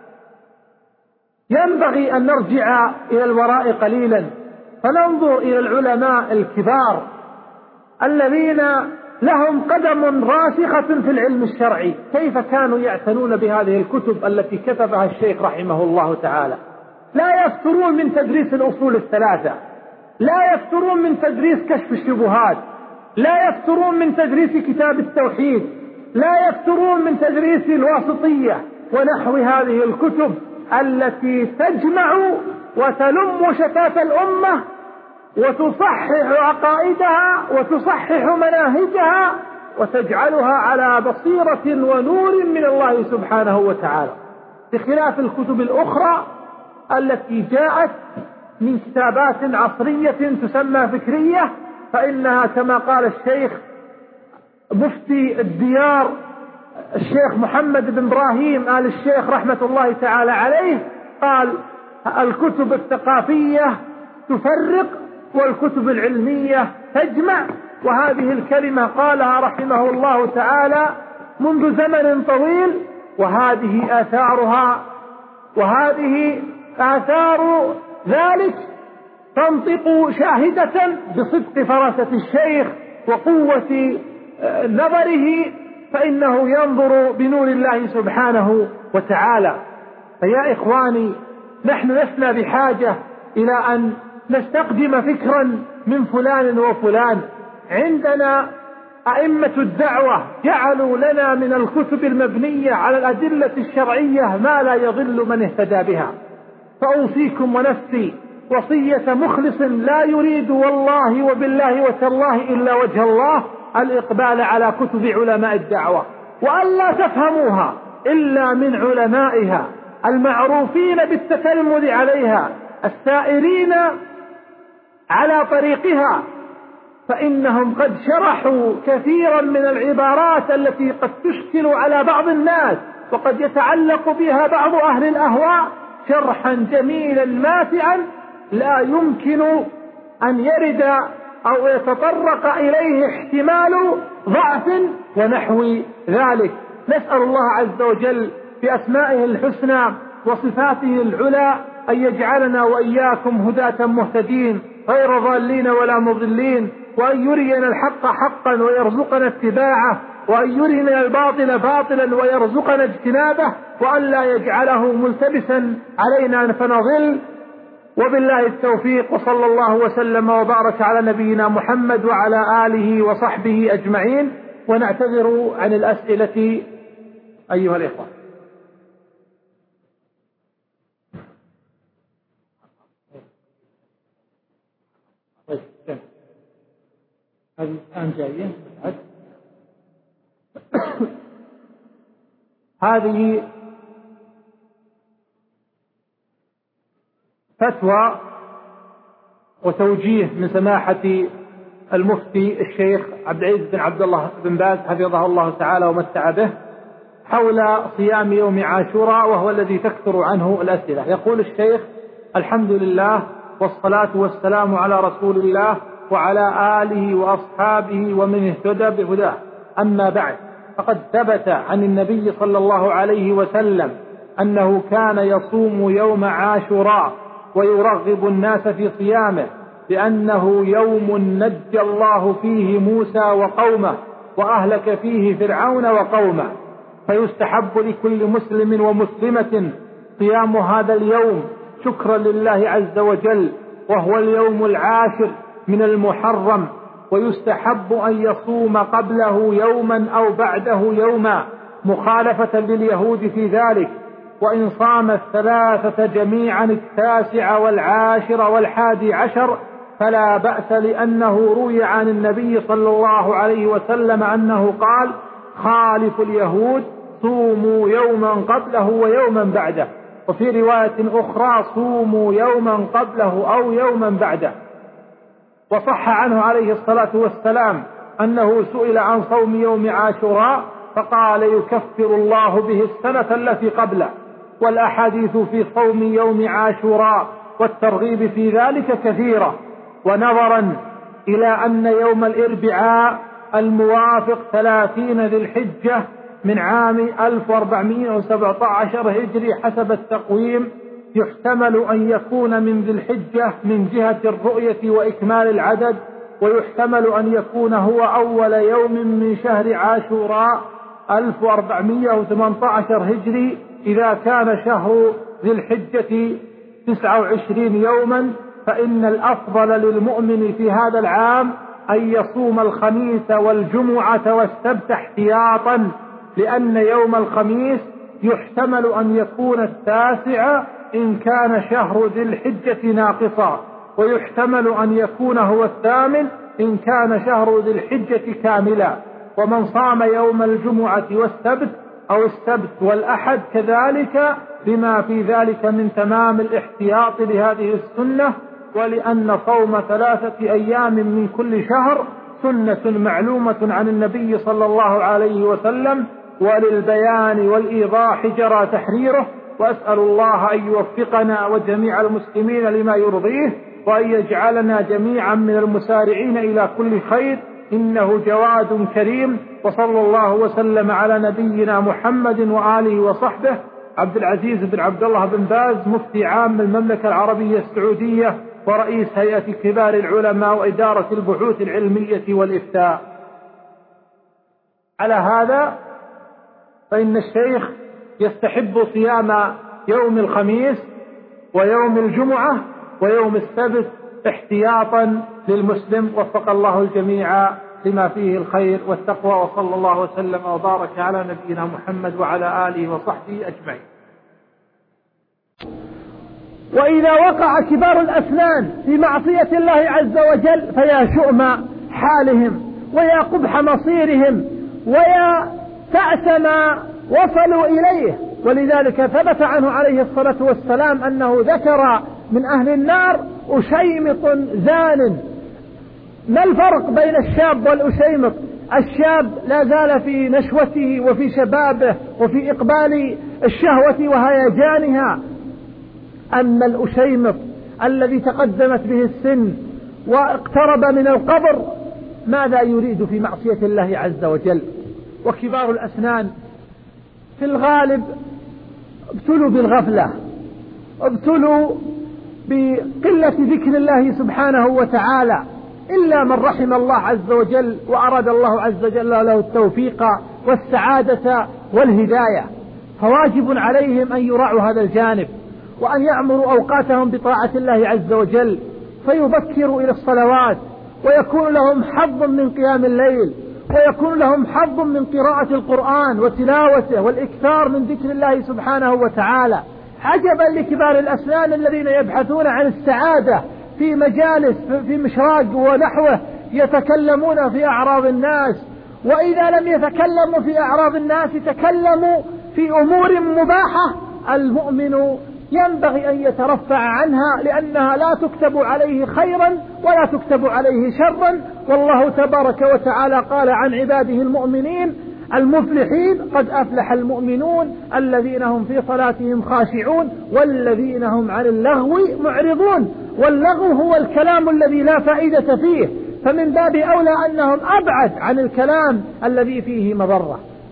ينبغي أن نرجع إلى الوراء قليلا فننظر إلى العلماء الكبار الذين لهم قدم راسخة في العلم الشرعي، كيف كانوا يعتنون بهذه الكتب التي كتبها الشيخ رحمه الله تعالى. لا يفترون من تدريس الأصول الثلاثة، لا يفترون من تدريس كشف الشبهات، لا يفترون من تدريس كتاب التوحيد، لا يفترون من تدريس الواسطية ونحو هذه الكتب التي تجمع وتلم شتات الأمة وتصحح عقائدها وتصحح مناهجها وتجعلها على بصيرة ونور من الله سبحانه وتعالى، بخلاف الكتب الأخرى التي جاءت من كتابات عصرية تسمى فكرية، فإنها كما قال الشيخ مفتي الديار الشيخ محمد بن إبراهيم آل الشيخ رحمة الله تعالى عليه قال: الكتب الثقافية تفرق والكتب العلمية تجمع. وهذه الكلمة قالها رحمه الله تعالى منذ زمن طويل، وهذه آثار ذلك تنطق شاهدة بصدق فراسة الشيخ وقوة نظره، فإنه ينظر بنور الله سبحانه وتعالى. فيا إخواني، نحن لسنا بحاجة إلى أن نستقدم فكرا من فلان وفلان. عندنا أئمة الدعوة جعلوا لنا من الكتب المبنية على الأدلة الشرعية ما لا يضل من اهتدى بها. فأوصيكم ونفسي وصية مخلص لا يريد والله وبالله وتالله إلا وجه الله الإقبال على كتب علماء الدعوة، وألا تفهموها إلا من علمائها المعروفين بالتتلمذ عليها السائرين على طريقها، فإنهم قد شرحوا كثيرا من العبارات التي قد تشكل على بعض الناس وقد يتعلق بها بعض أهل الأهواء شرحا جميلا ماتعا لا يمكن أن يرد أو يتطرق إليه احتمال ضعف ونحو ذلك. نسأل الله عز وجل بأسمائه الحسنى وصفاته العلى أن يجعلنا وإياكم هداة مهتدين غير ضالين ولا مضلين، وأن يرينا الحق حقا ويرزقنا اتباعه، وأن يرينا الباطل باطلا ويرزقنا اجتنابه، وأن لا يجعله ملتبسا علينا فنضل. وبالله التوفيق، وصلى الله وسلم وبارك على نبينا محمد وعلى آله وصحبه أجمعين. ونعتذر عن الأسئلة أيها الإخوة. هذه الآن جايين. هذه فتوى وتوجيه من سماحة المفتي الشيخ عبد العزيز بن عبد الله بن باز حفظه الله تعالى ومتع به حول صيام يوم عاشوراء، وهو الذي تكثر عنه الأسئلة. يقول الشيخ: الحمد لله والصلاة والسلام على رسول الله وعلى آله وأصحابه ومن اهتدى بهداه، أما بعد، فقد ثبت عن النبي صلى الله عليه وسلم أنه كان يصوم يوم عاشوراء ويرغب الناس في صيامه، لأنه يوم نجى الله فيه موسى وقومه وأهلك فيه فرعون وقومه، فيستحب لكل مسلم ومسلمة صيام هذا اليوم شكرا لله عز وجل، وهو اليوم العاشر من المحرم، ويستحب أن يصوم قبله يوما أو بعده يوما مخالفة لليهود في ذلك، وإن صام الثلاثة جميعا 19 والعاشر وال11 فلا بأس، لأنه روي عن النبي صلى الله عليه وسلم أنه قال: خالف اليهود صوموا يوما قبله ويوما بعده، وفي رواية أخرى صوموا يوما قبله أو يوما بعده. وصح عنه عليه الصلاة والسلام أنه سئل عن صوم يوم عاشوراء فقال: يكفر الله به السنة التي قبله. والأحاديث في صوم يوم عاشوراء والترغيب في ذلك كثيرة. ونظرا إلى أن يوم الأربعاء الموافق 30 ذي الحجة من عام 1417 هجري حسب التقويم، يحتمل أن يكون من ذي الحجة من جهة الرؤية وإكمال العدد، ويحتمل أن يكون هو أول يوم من شهر عاشوراء 1418 هجري إذا كان شهر ذي الحجة 29 يوما. فإن الأفضل للمؤمن في هذا العام أن يصوم الخميس والجمعة والسبت احتياطا، لأن يوم الخميس يحتمل أن يكون 9 إن كان شهر ذي الحجة ناقصا، ويحتمل أن يكون هو 8 إن كان شهر ذي الحجة كاملا. ومن صام يوم الجمعة والسبت أو السبت والأحد كذلك بما في ذلك من تمام الاحتياط لهذه السنة، ولأن صوم 3 أيام من كل شهر سنة معلومة عن النبي صلى الله عليه وسلم، وللبيان والإيضاح جرى تحريره. وأسأل الله أن يوفقنا وجميع المسلمين لما يرضيه، وأن يجعلنا جميعا من المسارعين إلى كل خير، إنه جواد كريم. وصلى الله وسلم على نبينا محمد وآله وصحبه. عبد العزيز بن عبد الله بن باز، مفتي عام المملكة العربية السعودية ورئيس هيئة كبار العلماء وإدارة البحوث العلمية والإفتاء. على هذا فإن الشيخ يستحب صيام يوم الخميس ويوم الجمعة ويوم السبت احتياطا للمسلم. وفق الله الجميع لما فيه الخير والتقوى، وصلى الله وسلم وبارك على نبينا محمد وعلى آله وصحبه أجمعين. وإذا وقع كبار الأسنان في معصية الله عز وجل فيا شؤم حالهم، ويا قبح مصيرهم، ويا تعس ما وصلوا إليه. ولذلك ثبت عنه عليه الصلاة والسلام أنه ذكر من أهل النار أشيمط زان. ما الفرق بين الشاب والأشيمط؟ الشاب لا زال في نشوته وفي شبابه وفي إقبال الشهوة وهيجانها، أما الأشيمط الذي تقدمت به السن واقترب من القبر ماذا يريد في معصية الله عز وجل؟ وكبار الأسنان في الغالب ابتلوا بالغفلة، ابتلوا بقلة ذكر الله سبحانه وتعالى، إلا من رحم الله عز وجل وأراد الله عز وجل له التوفيق والسعادة والهداية. فواجب عليهم أن يراعوا هذا الجانب، وأن يعمروا أوقاتهم بطاعة الله عز وجل، فيبكروا إلى الصلوات، ويكون لهم حظ من قيام الليل، ويكون لهم حظ من قراءة القرآن وتلاوته والإكثار من ذكر الله سبحانه وتعالى. عجبا لكبار الأسنان الذين يبحثون عن السعادة في مجالس في مشراق ونحوه، يتكلمون في أعراض الناس، وإذا لم يتكلموا في أعراض الناس تكلموا في أمور مباحة. المؤمن ينبغي أن يترفع عنها، لأنها لا تكتب عليه خيرا ولا تكتب عليه شرا. والله تبارك وتعالى قال عن عباده المؤمنين المفلحين: قد أفلح المؤمنون الذين هم في صلاتهم خاشعون والذين هم عن اللغو معرضون. واللغو هو الكلام الذي لا فائدة فيه، فمن باب أولى أنهم أبعد عن الكلام الذي فيه مضرة.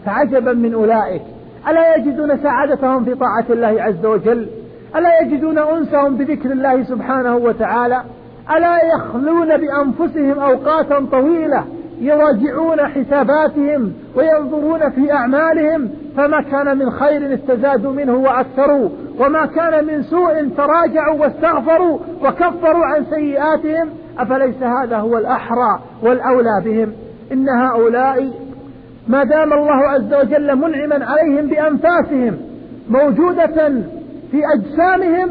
فعجبا من أولئك، ألا يجدون سعادتهم في طاعة الله عز وجل؟ ألا يجدون أنسهم بذكر الله سبحانه وتعالى؟ ألا يخلون بأنفسهم أوقاتا طويلة يراجعون حساباتهم وينظرون في أعمالهم، فما كان من خير استزادوا منه وأكثروا، وما كان من سوء تراجعوا واستغفروا وكفروا عن سيئاتهم؟ أفليس هذا هو الأحرى والأولى بهم؟ إن هؤلاء ما دام الله عز وجل منعما عليهم بأنفاسهم موجودة في أجسامهم،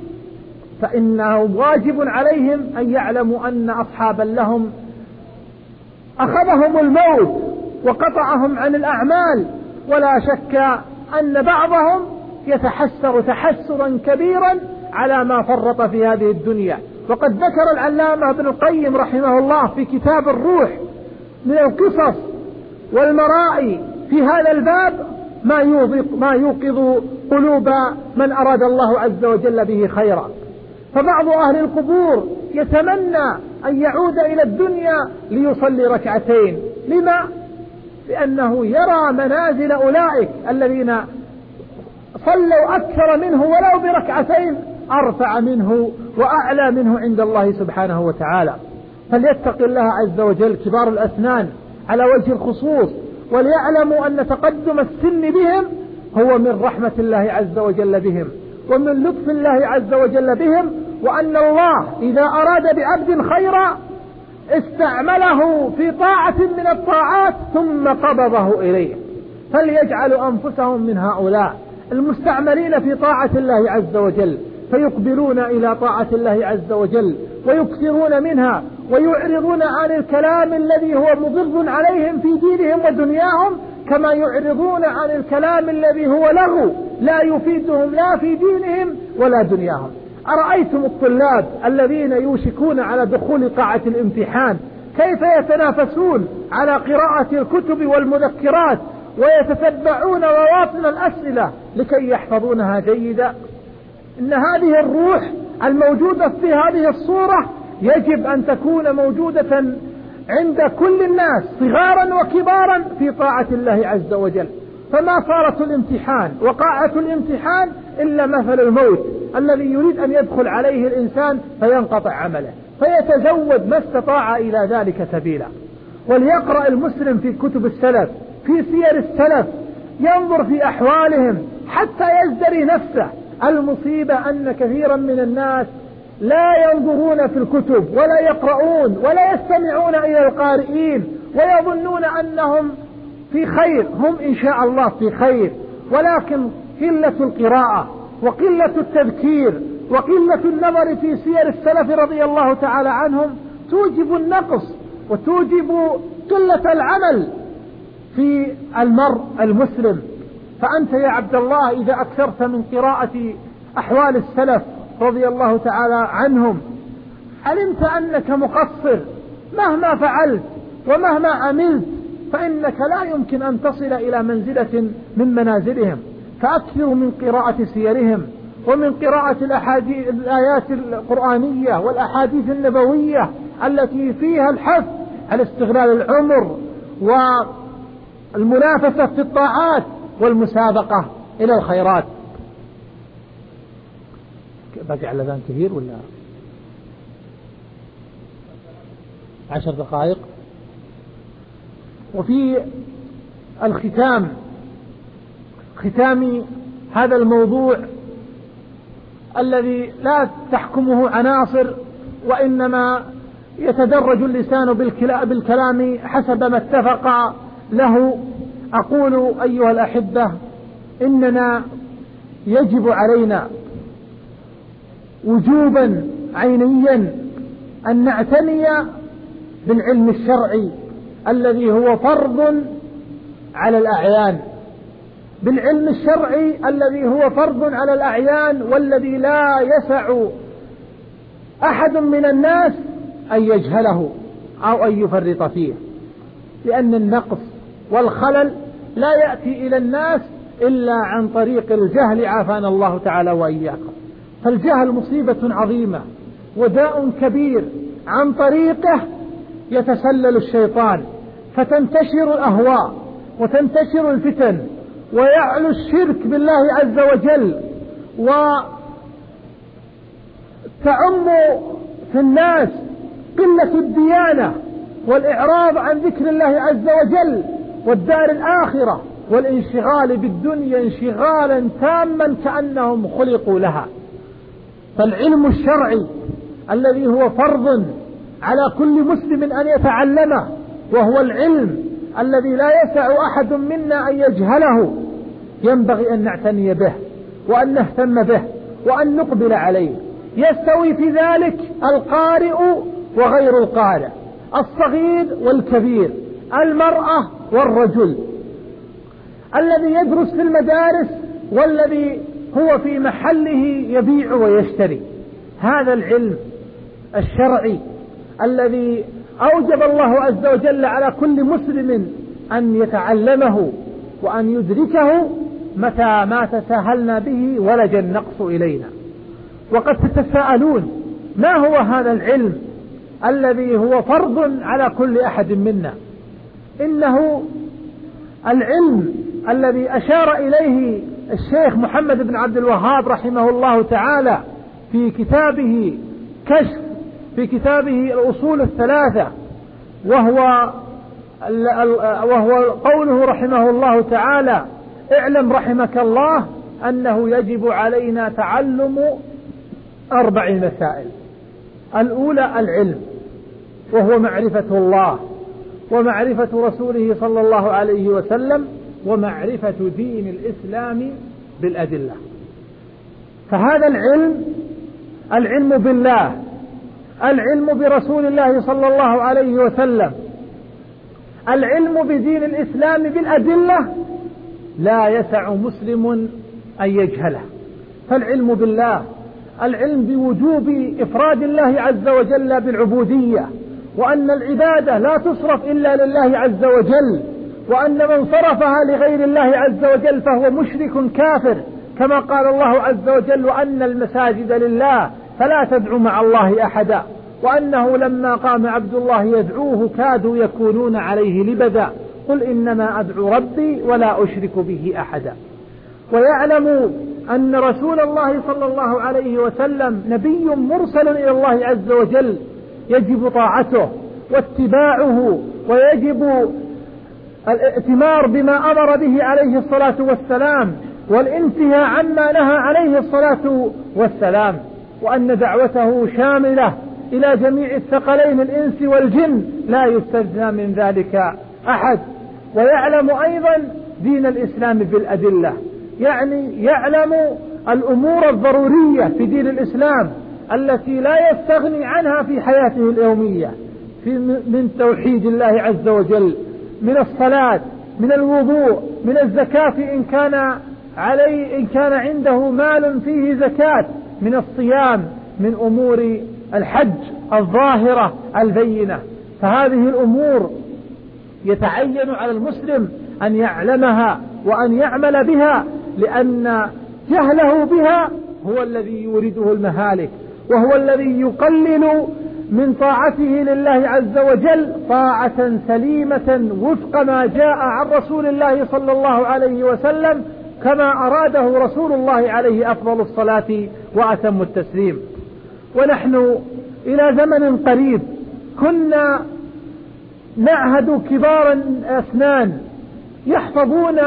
فإنه واجب عليهم أن يعلموا أن أصحابا لهم أخذهم الموت وقطعهم عن الأعمال، ولا شك أن بعضهم يتحسر تحسرا كبيرا على ما فرط في هذه الدنيا. وقد ذكر العلامة ابن القيم رحمه الله في كتاب الروح من القصص والمرائي في هذا الباب ما يوقظ قلوب من أراد الله عز وجل به خيرا. فبعض أهل القبور يتمنى أن يعود إلى الدنيا ليصلي ركعتين. لما؟ لأنه يرى منازل أولئك الذين صلوا أكثر منه ولو بركعتين أرفع منه وأعلى منه عند الله سبحانه وتعالى. فليتق الله عز وجل كبار الأسنان على وجه الخصوص، وليعلموا أن تقدم السن بهم هو من رحمة الله عز وجل بهم ومن لطف الله عز وجل بهم، وأن الله إذا أراد بعبد خيرا استعمله في طاعة من الطاعات ثم قبضه إليه. فليجعلوا أنفسهم من هؤلاء المستعملين في طاعة الله عز وجل، فيقبلون إلى طاعة الله عز وجل ويكثرون منها ويعرضون عن الكلام الذي هو مضر عليهم في دينهم ودنياهم، كما يعرضون عن الكلام الذي هو لغو لا يفيدهم لا في دينهم ولا دنياهم. أرأيتم الطلاب الذين يوشكون على دخول قاعة الامتحان كيف يتنافسون على قراءة الكتب والمذكرات ويتتبعون مواطن الأسئلة لكي يحفظونها جيدا؟ إن هذه الروح الموجودة في هذه الصورة يجب أن تكون موجودة عند كل الناس صغارا وكبارا في طاعة الله عز وجل. فما صارت الامتحان وقاعة الامتحان إلا مثل الموت الذي يريد أن يدخل عليه الإنسان فينقطع عمله، فيتزود ما استطاع إلى ذلك سبيلا. وليقرأ المسلم في كتب السلف في سير السلف، ينظر في أحوالهم حتى يزدري نفسه. المصيبة أن كثيرا من الناس لا ينظرون في الكتب ولا يقرؤون ولا يستمعون إلى القارئين ويظنون أنهم في خير. هم إن شاء الله في خير، ولكن قلة القراءة وقلة التذكير وقلة النظر في سير السلف رضي الله تعالى عنهم توجب النقص وتوجب قلة العمل في المرء المسلم. فأنت يا عبد الله إذا أكثرت من قراءة أحوال السلف رضي الله تعالى عنهم علمت أنك مقصر مهما فعلت ومهما عملت، فإنك لا يمكن أن تصل إلى منزلة من منازلهم. فأكثروا من قراءة سيرهم ومن قراءة الآيات القرآنية والأحاديث النبوية التي فيها الحث على استغلال العمر والمنافسة في الطاعات والمسابقة إلى الخيرات. باقي على ذان كثير ولا 10 دقائق؟ وفي الختام، ختام هذا الموضوع الذي لا تحكمه عناصر وإنما يتدرج اللسان بالكلام حسب ما اتفق له، أقول أيها الأحبة إننا يجب علينا وجوبا عينيا أن نعتني بالعلم الشرعي الذي هو فرض على الأعيان، بالعلم الشرعي الذي هو فرض على الأعيان، والذي لا يسع أحد من الناس أن يجهله أو أن يفرط فيه، لأن النقص والخلل لا يأتي إلى الناس إلا عن طريق الجهل، عافانا الله تعالى وإياكم. فالجهل مصيبة عظيمة وداء كبير، عن طريقه يتسلل الشيطان فتنتشر الأهواء وتنتشر الفتن ويعلو الشرك بالله عز وجل وتعم في الناس قلة الديانة والإعراض عن ذكر الله عز وجل والدار الآخرة والانشغال بالدنيا انشغالا تاما كأنهم خلقوا لها. فالعلم الشرعي الذي هو فرض على كل مسلم أن يتعلمه، وهو العلم الذي لا يسع أحد منا أن يجهله، ينبغي أن نعتني به وأن نهتم به وأن نقبل عليه. يستوي في ذلك القارئ وغير القارئ، الصغير والكبير، المرأة والرجل، الذي يدرس في المدارس والذي هو في محله يبيع ويشتري. هذا العلم الشرعي الذي أوجب الله عز وجل على كل مسلم أن يتعلمه وأن يدركه، متى ما تساهلنا به ولج النقص إلينا. وقد تتساءلون ما هو هذا العلم الذي هو فرض على كل أحد منا؟ إنه العلم الذي أشار إليه الشيخ محمد بن عبد الوهاب رحمه الله تعالى في كتابه كشف، في كتابه الأصول الثلاثة، وهو قوله رحمه الله تعالى: اعلم رحمك الله أنه يجب علينا تعلم 4 مسائل. الأولى العلم، وهو معرفة الله ومعرفة رسوله صلى الله عليه وسلم ومعرفة دين الإسلام بالأدلة. فهذا العلم بالله، العلم برسول الله صلى الله عليه وسلم، العلم بدين الإسلام بالأدلة، لا يسع مسلم أن يجهله. فالعلم بالله، العلم بوجوب إفراد الله عز وجل بالعبودية، وأن العبادة لا تصرف إلا لله عز وجل، وأن من صرفها لغير الله عز وجل فهو مشرك كافر، كما قال الله عز وجل: وأن المساجد لله فلا تدعوا مع الله أحدا، وأنه لما قام عبد الله يدعوه كادوا يكونون عليه لبدا، قل إنما أدعو ربي ولا أشرك به أحدا. ويعلم أن رسول الله صلى الله عليه وسلم نبي مرسل إلى الله عز وجل، يجب طاعته واتباعه، ويجب الائتمار بما أمر به عليه الصلاة والسلام، والانتهاء عما نهى عليه الصلاة والسلام، وأن دعوته شاملة إلى جميع الثقلين الإنس والجن، لا يستثنى من ذلك أحد. ويعلم أيضا دين الإسلام بالأدلة، يعني يعلم الأمور الضرورية في دين الإسلام التي لا يستغني عنها في حياته اليومية، من توحيد الله عز وجل، من الصلاة، من الوضوء، من الزكاة إن كان عنده مال فيه زكاة، من الصيام، من أمور الحج الظاهرة البينة. فهذه الأمور يتعين على المسلم أن يعلمها وأن يعمل بها، لأن جهله بها هو الذي يورده المهالك، وهو الذي يقلل من طاعته لله عز وجل طاعة سليمة وفق ما جاء عن رسول الله صلى الله عليه وسلم، كما أراده رسول الله عليه أفضل الصلاة وأتم التسليم. ونحن إلى زمن قريب كنا نعهد كبار الأسنان يحفظون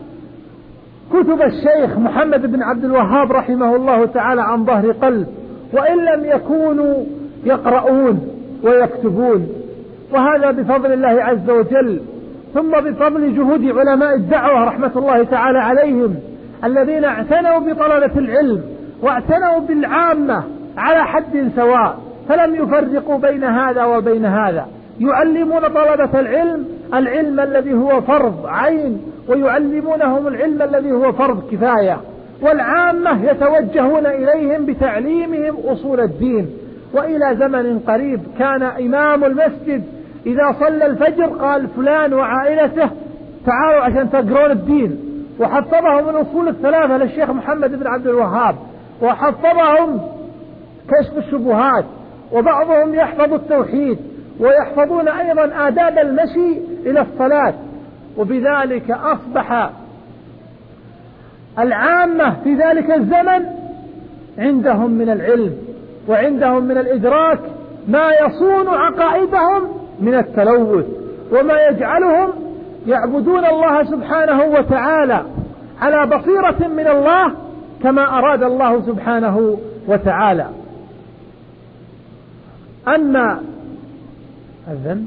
كتب الشيخ محمد بن عبد الوهاب رحمه الله تعالى عن ظهر قلب، وإن لم يكونوا يقرؤون ويكتبون، وهذا بفضل الله عز وجل، ثم بفضل جهود علماء الدعوة رحمة الله تعالى عليهم، الذين اعتنوا بطلبة العلم واعتنوا بالعامة على حد سواء، فلم يفرقوا بين هذا وبين هذا، يعلمون طلبة العلم الذي هو فرض عين، ويعلمونهم العلم الذي هو فرض كفاية، والعامة يتوجهون إليهم بتعليمهم أصول الدين. وإلى زمن قريب كان إمام المسجد إذا صلى الفجر قال: فلان وعائلته تعالوا عشان تقرون الدين، وحفظهم من أصول الثلاثة للشيخ محمد بن عبد الوهاب، وحفظهم كشف الشبهات، وبعضهم يحفظ التوحيد، ويحفظون أيضا آداب المشي إلى الصلاة. وبذلك أصبح العامة في ذلك الزمن عندهم من العلم وعندهم من الإدراك ما يصون عقائدهم من التلوث، وما يجعلهم يعبدون الله سبحانه وتعالى على بصيرة من الله كما أراد الله سبحانه وتعالى. أما الذنب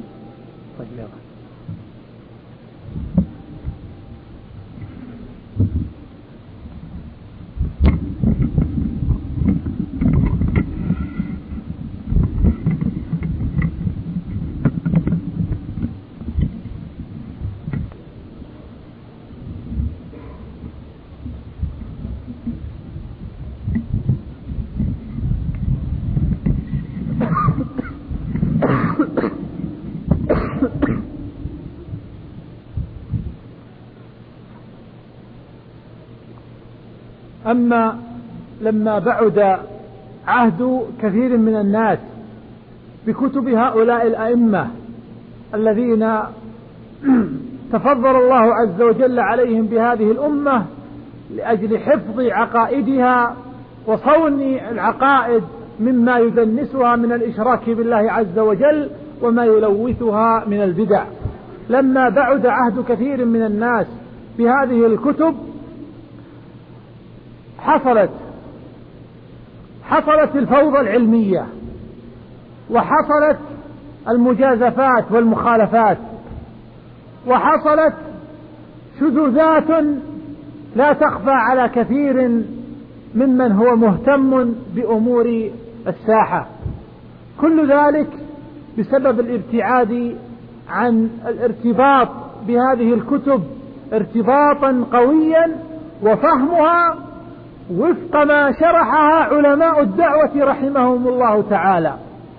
أما لما بعد عهد كثير من الناس بكتب هؤلاء الأئمة الذين تفضل الله عز وجل عليهم بهذه الأمة لأجل حفظ عقائدها وصون العقائد مما يدنسها من الإشراك بالله عز وجل وما يلوثها من البدع، لما بعد عهد كثير من الناس بهذه الكتب حصلت الفوضى العلمية، وحصلت المجازفات والمخالفات، وحصلت شذوذات لا تخفى على كثير ممن هو مهتم بأمور الساحة، كل ذلك بسبب الابتعاد عن الارتباط بهذه الكتب ارتباطا قويا وفهمها وفق ما شرحها علماء الدعوة رحمهم الله تعالى،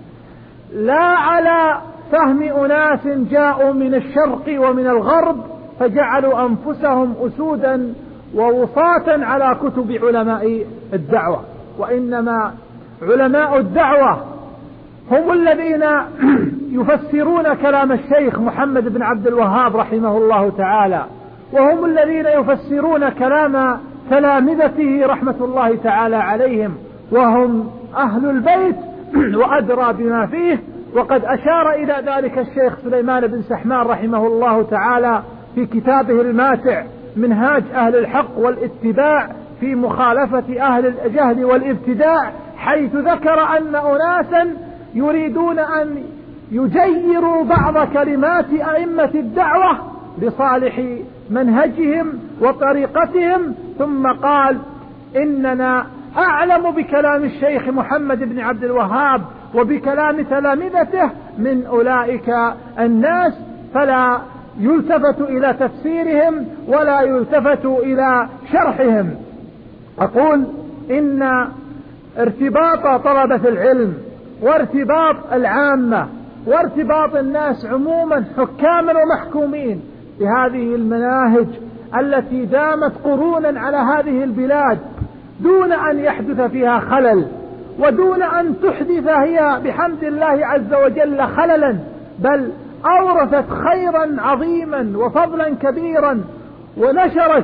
لا على فهم أناس جاءوا من الشرق ومن الغرب فجعلوا أنفسهم أسودا ووصاة على كتب علماء الدعوة، وإنما علماء الدعوة هم الذين يفسرون كلام الشيخ محمد بن عبد الوهاب رحمه الله تعالى، وهم الذين يفسرون كلام تلامذته رحمة الله تعالى عليهم، وهم أهل البيت وأدرى بما فيه. وقد أشار إلى ذلك الشيخ سليمان بن سحمان رحمه الله تعالى في كتابه الماتع منهاج أهل الحق والاتباع في مخالفة أهل الجهل والابتداع، حيث ذكر أن أناسا يريدون أن يجيروا بعض كلمات أئمة الدعوة لصالح منهجهم وطريقتهم، ثم قال إننا أعلم بكلام الشيخ محمد بن عبد الوهاب وبكلام تلامذته من أولئك الناس، فلا يلتفت إلى تفسيرهم ولا يلتفت إلى شرحهم. أقول إن ارتباط طلبة العلم وارتباط العامة وارتباط الناس عموما حكاما ومحكومين بهذه المناهج التي دامت قرونا على هذه البلاد دون أن يحدث فيها خلل، ودون أن تحدث هي بحمد الله عز وجل خللا، بل أورثت خيرا عظيما وفضلا كبيرا ونشرت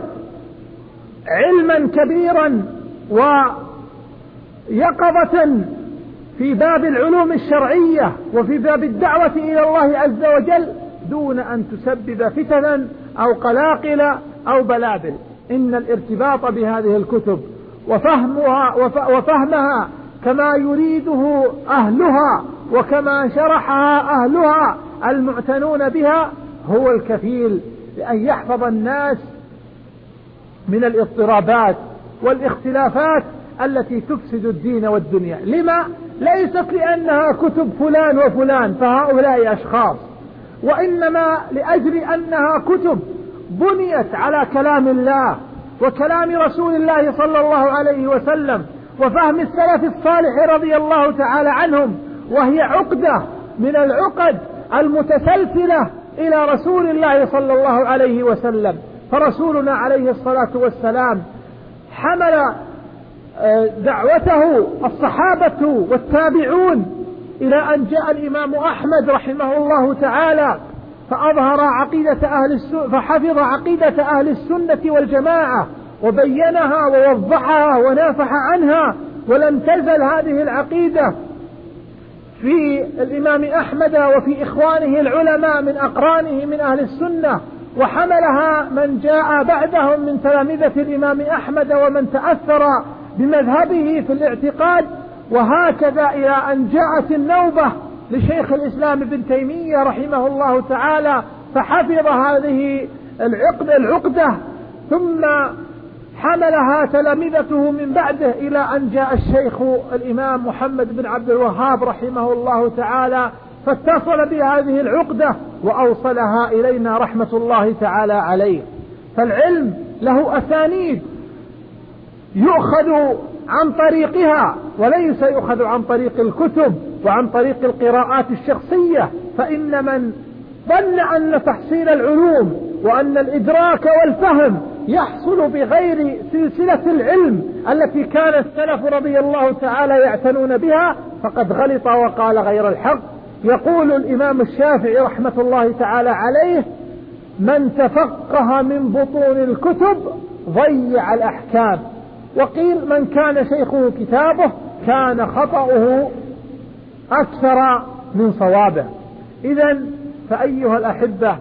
علما كبيرا ويقظة في باب العلوم الشرعية وفي باب الدعوة إلى الله عز وجل دون أن تسبب فتنا أو قلاقل أو بلابل. إن الارتباط بهذه الكتب وفهمها كما يريده أهلها وكما شرحها أهلها المعتنون بها هو الكفيل لأن يحفظ الناس من الاضطرابات والاختلافات التي تفسد الدين والدنيا. لما؟ ليست لأنها كتب فلان وفلان فهؤلاء أشخاص، وإنما لأجل أنها كتب بنيت على كلام الله وكلام رسول الله صلى الله عليه وسلم وفهم السلف الصالح رضي الله تعالى عنهم، وهي عقدة من العقد المتسلسلة إلى رسول الله صلى الله عليه وسلم. فرسولنا عليه الصلاة والسلام حمل دعوته الصحابة والتابعون إلى أن جاء الإمام أحمد رحمه الله تعالى فحفظ عقيدة أهل السنة والجماعة وبينها ووضحها ونافح عنها، ولم تزل هذه العقيدة في الإمام أحمد وفي إخوانه العلماء من أقرانه من أهل السنة، وحملها من جاء بعدهم من تلامذة الإمام أحمد ومن تأثر بمذهبه في الاعتقاد، وهكذا إلى أن جاءت النوبة لشيخ الإسلام ابن تيمية رحمه الله تعالى فحفظ هذه العقدة، ثم حملها تلامذته من بعده إلى أن جاء الشيخ الإمام محمد بن عبد الوهاب رحمه الله تعالى فاتصل بهذه العقدة وأوصلها إلينا رحمة الله تعالى عليه. فالعلم له أسانيد يؤخذ عن طريقها وليس يؤخذ عن طريق الكتب وعن طريق القراءات الشخصية، فإن من ظن أن تحصيل العلوم وأن الإدراك والفهم يحصل بغير سلسلة العلم التي كان السلف رضي الله تعالى يعتنون بها فقد غلط وقال غير الحق. يقول الإمام الشافعي رحمة الله تعالى عليه: من تفقه من بطون الكتب ضيع الأحكام. وقيل: من كان شيخه كتابه كان خطأه أكثر من صوابه. إذن فأيها الأحبة،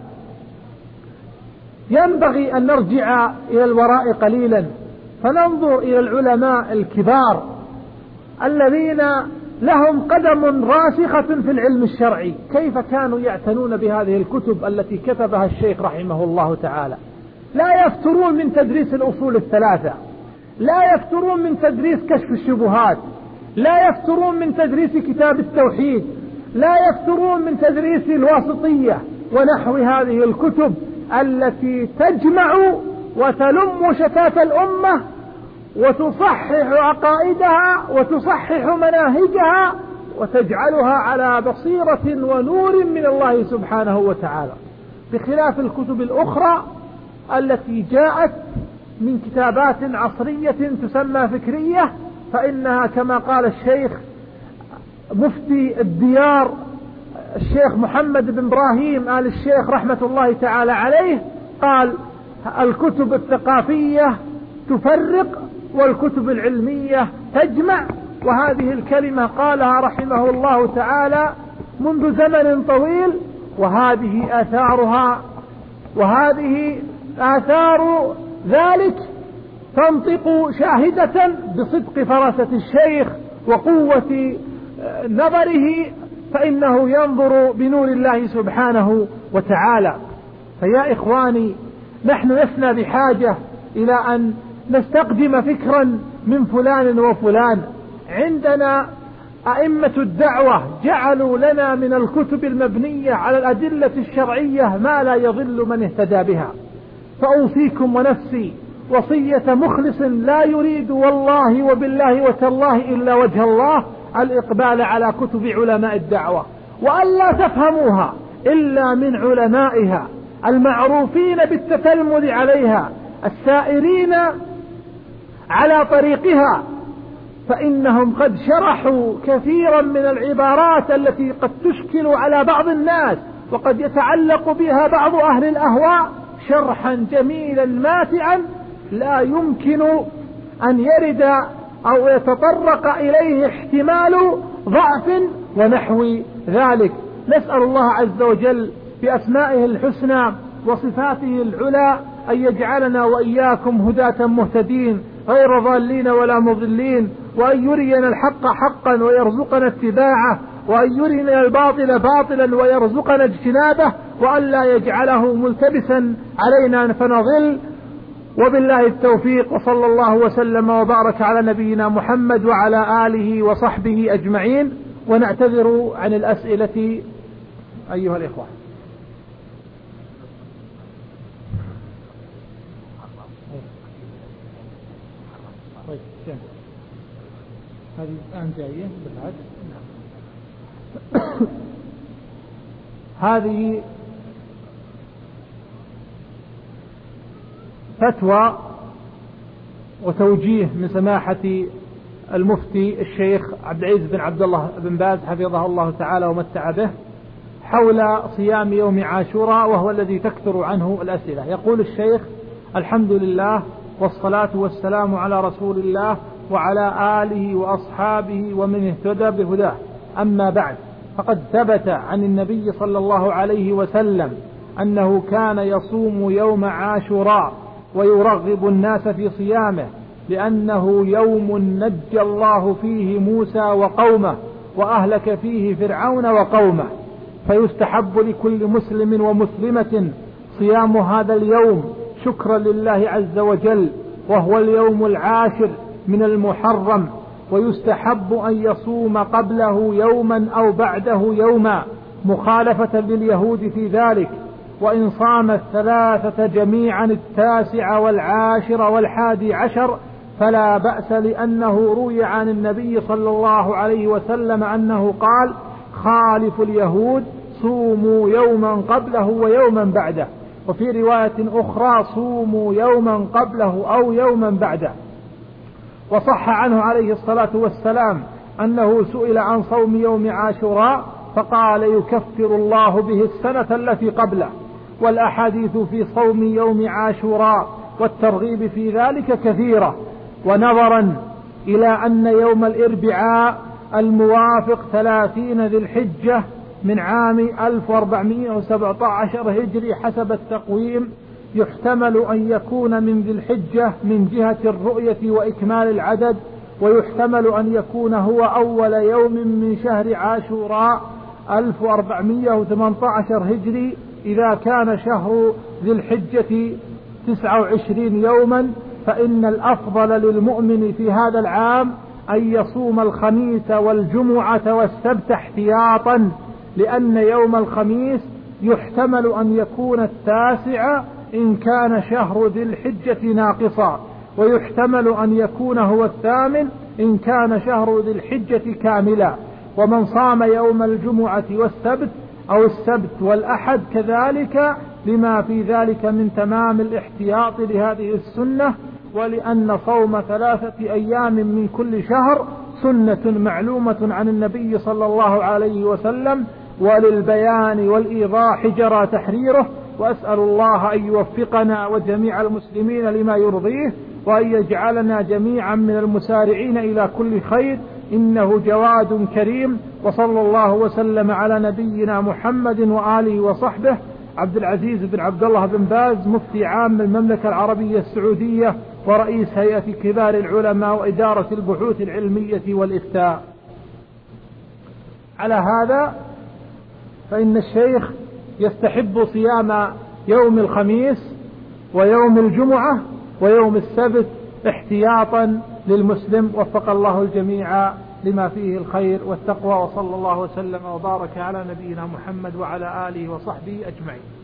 ينبغي أن نرجع إلى الوراء قليلا فننظر إلى العلماء الكبار الذين لهم قدم راسخة في العلم الشرعي، كيف كانوا يعتنون بهذه الكتب التي كتبها الشيخ رحمه الله تعالى. لا يفترون من تدريس الأصول الثلاثة، لا يفترون من تدريس كشف الشبهات، لا يفترون من تدريس كتاب التوحيد، لا يفترون من تدريس الواسطية ونحو هذه الكتب التي تجمع وتلم شتات الأمة وتصحح عقائدها وتصحح مناهجها وتجعلها على بصيرة ونور من الله سبحانه وتعالى، بخلاف الكتب الأخرى التي جاءت من كتابات عصرية تسمى فكرية، فإنها كما قال الشيخ مفتي الديار الشيخ محمد بن إبراهيم آل الشيخ رحمة الله تعالى عليه قال: الكتب الثقافية تفرق والكتب العلمية تجمع. وهذه الكلمة قالها رحمه الله تعالى منذ زمن طويل، وهذه آثار ذلك تنطق شاهدة بصدق فراسة الشيخ وقوة نظره، فإنه ينظر بنور الله سبحانه وتعالى. فيا إخواني، نحن لسنا بحاجة إلى أن نستقدم فكرا من فلان وفلان. عندنا أئمة الدعوة جعلوا لنا من الكتب المبنية على الأدلة الشرعية ما لا يضل من اهتدى بها. فأوصيكم ونفسي وصية مخلص لا يريد والله وبالله وتالله إلا وجه الله الإقبال على كتب علماء الدعوة، وألا تفهموها إلا من علمائها المعروفين بالتتلمذ عليها السائرين على طريقها، فإنهم قد شرحوا كثيرا من العبارات التي قد تشكل على بعض الناس وقد يتعلق بها بعض أهل الأهواء شرحا جميلا ماتعا لا يمكن أن يرد أو يتطرق إليه احتمال ضعف ونحو ذلك. نسأل الله عز وجل بأسمائه الحسنى وصفاته العلى أن يجعلنا وإياكم هداة مهتدين غير ضالين ولا مضلين، وأن يرينا الحق حقا ويرزقنا اتباعه، وأن يرينا الباطل باطلا ويرزقنا اجتنابه، وأن لا يجعله ملتبسا علينا فنضل. وبالله التوفيق، وصلى الله وسلم وبارك على نبينا محمد وعلى آله وصحبه أجمعين. ونعتذر عن الأسئلة أيها الإخوة. طيب هذه الآن جاية بالعكس. هذه فتوى وتوجيه من سماحة المفتي الشيخ عبد العزيز بن عبد الله بن باز حفظه الله تعالى ومتع به، حول صيام يوم عاشوراء، وهو الذي تكثر عنه الأسئلة. يقول الشيخ: الحمد لله والصلاة والسلام على رسول الله وعلى آله وأصحابه ومن اهتدى بهداه، أما بعد، فقد ثبت عن النبي صلى الله عليه وسلم أنه كان يصوم يوم عاشوراء ويرغب الناس في صيامه، لأنه يوم نجى الله فيه موسى وقومه وأهلك فيه فرعون وقومه، فيستحب لكل مسلم ومسلمة صيام هذا اليوم شكرا لله عز وجل، وهو اليوم العاشر من المحرم، ويستحب أن يصوم قبله يوما أو بعده يوما مخالفة لليهود في ذلك، وإن صام الثلاثة جميعا 19 والعاشر وال11 فلا بأس، لأنه روي عن النبي صلى الله عليه وسلم أنه قال: خالفوا اليهود، صوموا يوما قبله ويوما بعده، وفي رواية أخرى: صوموا يوما قبله أو يوما بعده. وصح عنه عليه الصلاة والسلام أنه سئل عن صوم يوم عاشوراء فقال: يكفر الله به السنة التي قبله. والأحاديث في صوم يوم عاشوراء والترغيب في ذلك كثيرة. ونظرا إلى أن يوم الأربعاء الموافق 30 ذي الحجة من عام 1417 هجري حسب التقويم، يحتمل أن يكون من ذي الحجة من جهة الرؤية وإكمال العدد، ويحتمل أن يكون هو أول يوم من شهر عاشوراء 1418 هجري إذا كان شهر ذي الحجة 29 يوما. فإن الأفضل للمؤمن في هذا العام أن يصوم الخميس والجمعة والسبت احتياطا، لأن يوم الخميس يحتمل أن يكون 9 إن كان شهر ذي الحجة ناقصا، ويحتمل أن يكون هو 8 إن كان شهر ذي الحجة كاملا. ومن صام يوم الجمعة والسبت أو السبت والأحد كذلك، لما في ذلك من تمام الاحتياط لهذه السنة، ولأن صوم 3 أيام من كل شهر سنة معلومة عن النبي صلى الله عليه وسلم، وللبيان والإيضاح جرى تحريره. وأسأل الله أن يوفقنا وجميع المسلمين لما يرضيه، وأن يجعلنا جميعا من المسارعين إلى كل خير، إنه جواد كريم. وصلى الله وسلم على نبينا محمد وآله وصحبه. عبد العزيز بن عبد الله بن باز، مفتي عام المملكة العربية السعودية ورئيس هيئة كبار العلماء وإدارة البحوث العلمية والإفتاء. على هذا فإن الشيخ يستحب صيام يوم الخميس ويوم الجمعة ويوم السبت احتياطا للمسلم. وفق الله الجميع لما فيه الخير والتقوى، وصلى الله وسلم وبارك على نبينا محمد وعلى آله وصحبه أجمعين.